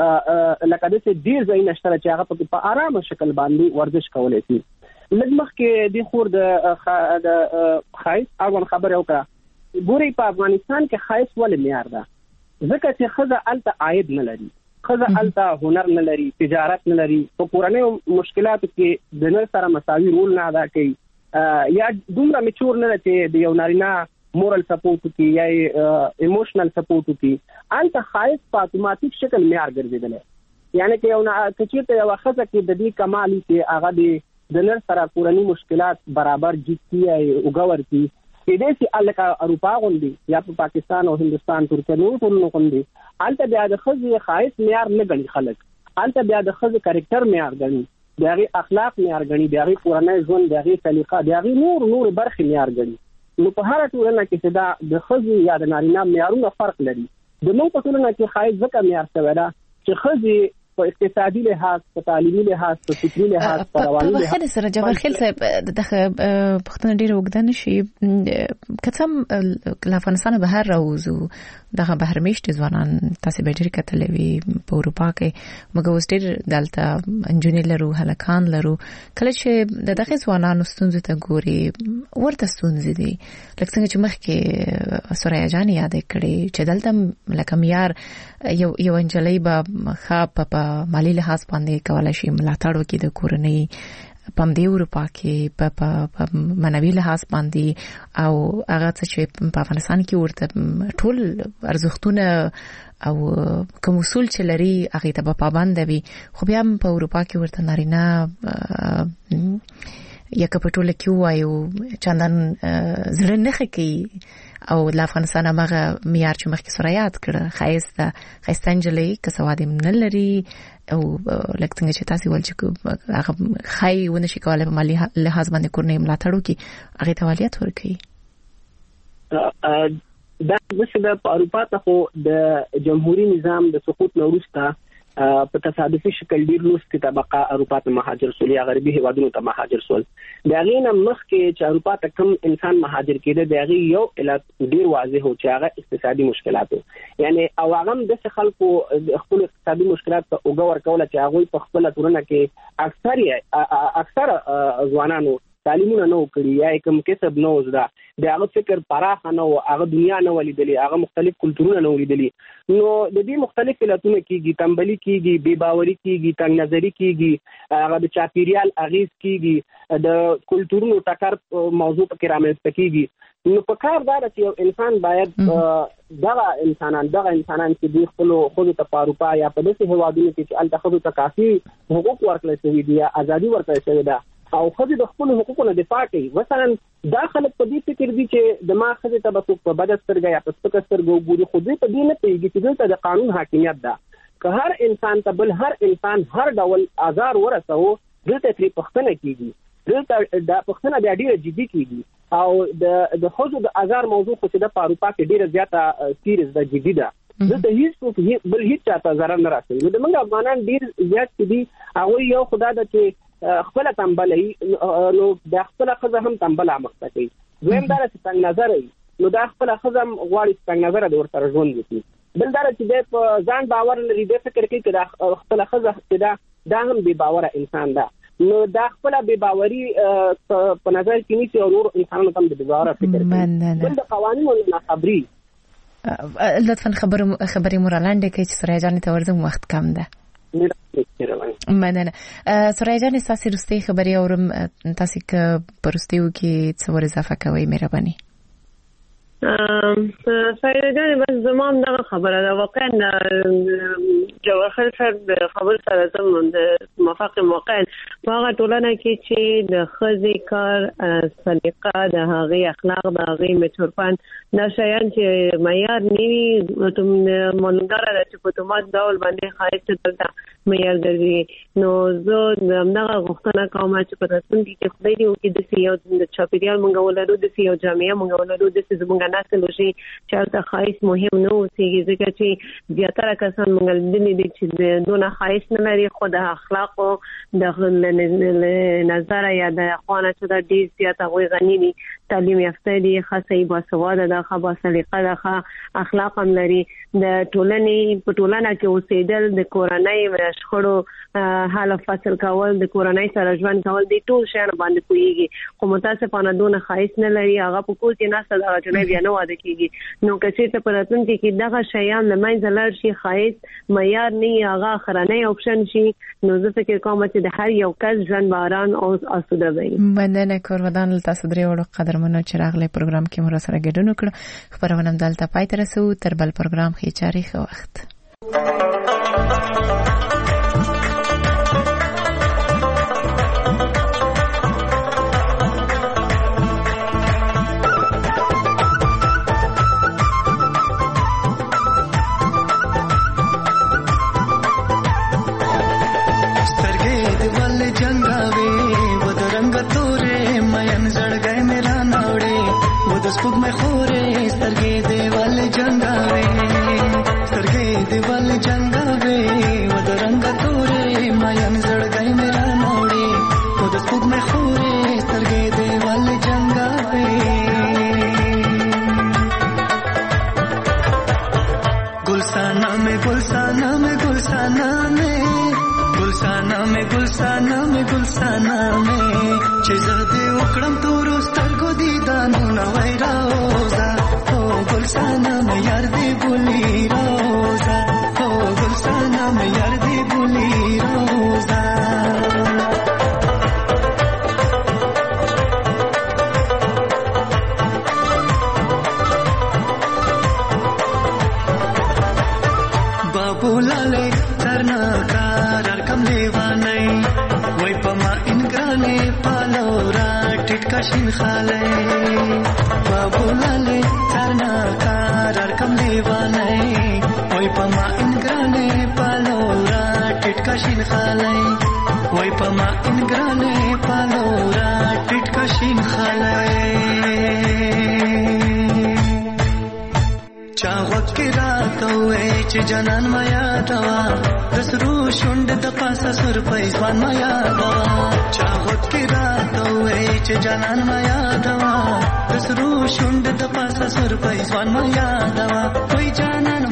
لکه د دې ډیر ځای نشته چې هغه په آرامه شکل باندې ورزش کولای شي لږ مخکې د خور د د خایس اغون خبره وکړه ګوري په افغانستان کې خایس ول معیار ده ځکه چې خزه الته عاید نه لري خزه الته هنر نه لري تجارت نه لري په کورنۍ مشکلاتو کې د نر سره مساوي رول نه ادا کوي یا دومره میچور نه چې د یو نارینه مورل سپورټ کی یا ایموشنل سپورټ کی الته خایس په اتوماتیک شکل معیار ګرځیدل یعنی چې یو نه چې یو خزه کې د دې کمالي چې هغه د نر سره کورنۍ مشکلات برابر جدي او وګور کی چې د سي الکا اروپا غوندي یا په پاکستان او هندستان ترکیه نور ټول غوندي الته بیا د خزه خایس معیار نه غني خلک الته بیا د خزه کریکټر معیار غني دغه اخلاق معیار غني دغه کورنۍ ژوند دغه سلیقه دغه نور نور برخې معیار غني نو په هر ټولنه کې چې دا د خزي یا د نارینه معیارونه فرق لري د نو په ټولنه کې خایس ځکه معیار شوی دا چې خزي په اقتصادي لحاظ، په تعلیمي لحاظ، په فکري لحاظ، په رواني لحاظ.
په خیر سره جبر خیل صاحب دغه پښتون ډیر وګدان شي کڅم له افغانستان بهر راوځو دغه بهر میشت ځوانان تاسو به ډیر کتلوي په اروپا کې موږ اوس ډیر دلته انجونی لرو هلکان لرو کله چې دغه ځوانان ستونزې ته ګوري ورته ستونزې دي لکه څنګه چې مخکې سوریا جان یاد کړي چې دلته لکه معیار یو یو انجلۍ به خاپ په مالی لحاظ باندې کولای شي ملاتړ وکړي د کورنۍ پم دی اروپا کې په منوي لحاظ باندې او هغه چې په افغانستان کې ورته ټول ارزښتونه او کوم اصول چې لري هغه ته پابند وي خو بیا په اروپا کې ورته نارینه یک په ټوله کې وایو چندان زړه نه خکې او د افغانستان هغه معیار چې مخکې سره یاد کړه خایسته خایستانجلې کسواده من لري او لکه څنګه چې تاسو ول چې هغه خای ونه شي کولای په مالی لحاظ باندې کورنۍ ملاتړ وکړي هغه تولیت ورکړي.
دا مثلا په اروپا ته خو د جمهوریت نظام د سقوط وروسته په تصادفي شکل ډیر لوستي طبقه اروپا ته مهاجر شول یا غربي هیوادونو ته مهاجر شول. دا غینه مخکې چې اروپا ته کم انسان مهاجر کېده دا غي یو علت ډیر واضح و چې هغه اقتصادي مشکلات یعنی او هغه د خلکو خپل اقتصادي مشکلات ته وګور کوله چې هغه په خپل تورنه کې اکثر اکثر ځوانانو تعلیمونه نو کړی یا کوم کسب نو زده دا هغه فکر پراخ نه او هغه دنیا نه ولیدلی هغه مختلف کلتورونه نه ولیدلی نو د دې مختلف علتونه کېږي تنبلی کېږي بے باوري کېږي تنگ نظری کېږي هغه د چاپیریال اغیز کېږي د کلتورونو ټکر موضوع پکې رامنځته کېږي نو په کار دا چې یو انسان باید دغه انسانان دغه انسانان چې د خپل خود ته پاروپا یا په داسې هوادونو کې چې الته خود ته کافي حقوق ورکړل شوی دي ازادي ورکړل شوی ده او خځې د خپل حقوقو نه دفاع کوي مثلا دا خلک په دې فکر دي چې د ما خځې ته به څوک په بد سترګه یا په سپکه سترګه وګوري خو دوی په دې نه پوهېږي چې دلته د قانون حاکمیت ده که هر انسان ته بل هر انسان هر ډول آزار ورسوه دلته ترې پوښتنه کېږي دلته دا پوښتنه بیا ډېره جدي کېږي او د د ښځو د آزار موضوع خو چې د په اروپا کې ډېره زیاته سیریز ده جدي ده دلته هیڅ بل هیڅ چاته ضرر نه رسوي نو د موږ افغانان ډېر زیات دي هغوی یو خدا ده چې خپل تنبلې نو د خپل خزه هم تنبله مخته کوي دویم دا چې څنګه نظر نو د خپل خزه غواړي څنګه نظر د ورته ژوند وکړي بل دا چې د په ځان باور لري د فکر کوي چې خپل خزه دا دا هم بے باور انسان ده نو دا خپل بے باوري په نظر کې نیسي او نور انسانانو هم د بے باور فکر کوي بل د قوانینو نه خبري
لطفا خبر خبري مورلاند کې چې سره ځان ته ورته وخت کم ده مننه سوریا جان تاسو رستي خبري اورم تاسو که پرستیو کې څو ور اضافه کوي مهرباني
سوریا جان بس زمام دا خبره ده واقعا جوهر صاحب خبر سره زمون د موافق موقع هغه ټولنه کې چې د خزې کار سلیقه د هغه اخلاق د هغه میټورپان دا شیان چې معیار نیوي ته مونږه راځي په تومات ډول باندې خایسته دلته معیار ګرځي نو زه دغه غوښتنه کوم چې په راتلونکي کې خدای دې وکړي د سیاو د چاپیریال مونږ ولرو د سیاو جامعه مونږ ولرو د زمونږ نسل شي چې هلته خایس مهم نه اوسېږي ځکه چې زیاتره کسان مونږ لیدلي دي چې دونه خایس نه لري خو د اخلاقو د نظر یا د اخوانه چې دا ډېر زیات هغوی غني دي تعلیم یافته دي ښه باسواده ده ښه باسلیقه ده ښه اخلاق هم لري د ټولنې په ټولنه کې اوسېدل د کورنۍ شخړو حل فصل کول د کورنۍ سره ژوند کول دي ټول شیان باندې پوهیږي خو متاسفانه دونه خایس نه لري هغه په کور کې نسل هغه جنې بیا نه واده کیږي نو که چېرته په راتلونکي کې دغه شیان له منځه لاړ شي خایس معیار نه هغه اخرنی اپشن شي نو زه فکر کوم چې د هر یو کس ژوند باران او آسوده وي.
مننه کورودان تاسو درې وړو قدرمنو چې راغلي پروګرام کې مو سره ګډون وکړو خبرونه دلته پای ته رسو تر بل پروګرام خې چاري خو وخت
स्पुग में खोरे सरगे देवल जंगावे सरगे देवल जंगावे वो रंग तो مې ګلستانه مې ګلستانه مې چې زه دې وکړم تورو سترګو دیدانو نه وای راوزه او ګلستانه مې یار دې بولي روزه او ګلستانه مې یار دې بولي روزه بابولاله ترنا کار کم دیوانه وای پما انګرانه پالورا ټټ کشین خاله بابولاله ترنا کار کم دیوانه وای پما انګرانه پالورا ټټ کشین خاله وای پما انګرانه پالورا ټټ کشین خاله چاغوت کې راته وې چې جنان ما یادوا دسرو شوند د پاسه سر پېځوان ما یادوا چاغوت کې راته وې چې جنان ما یادوا دسرو شوند د پاسه سر پېځوان ما یادوا وای جنان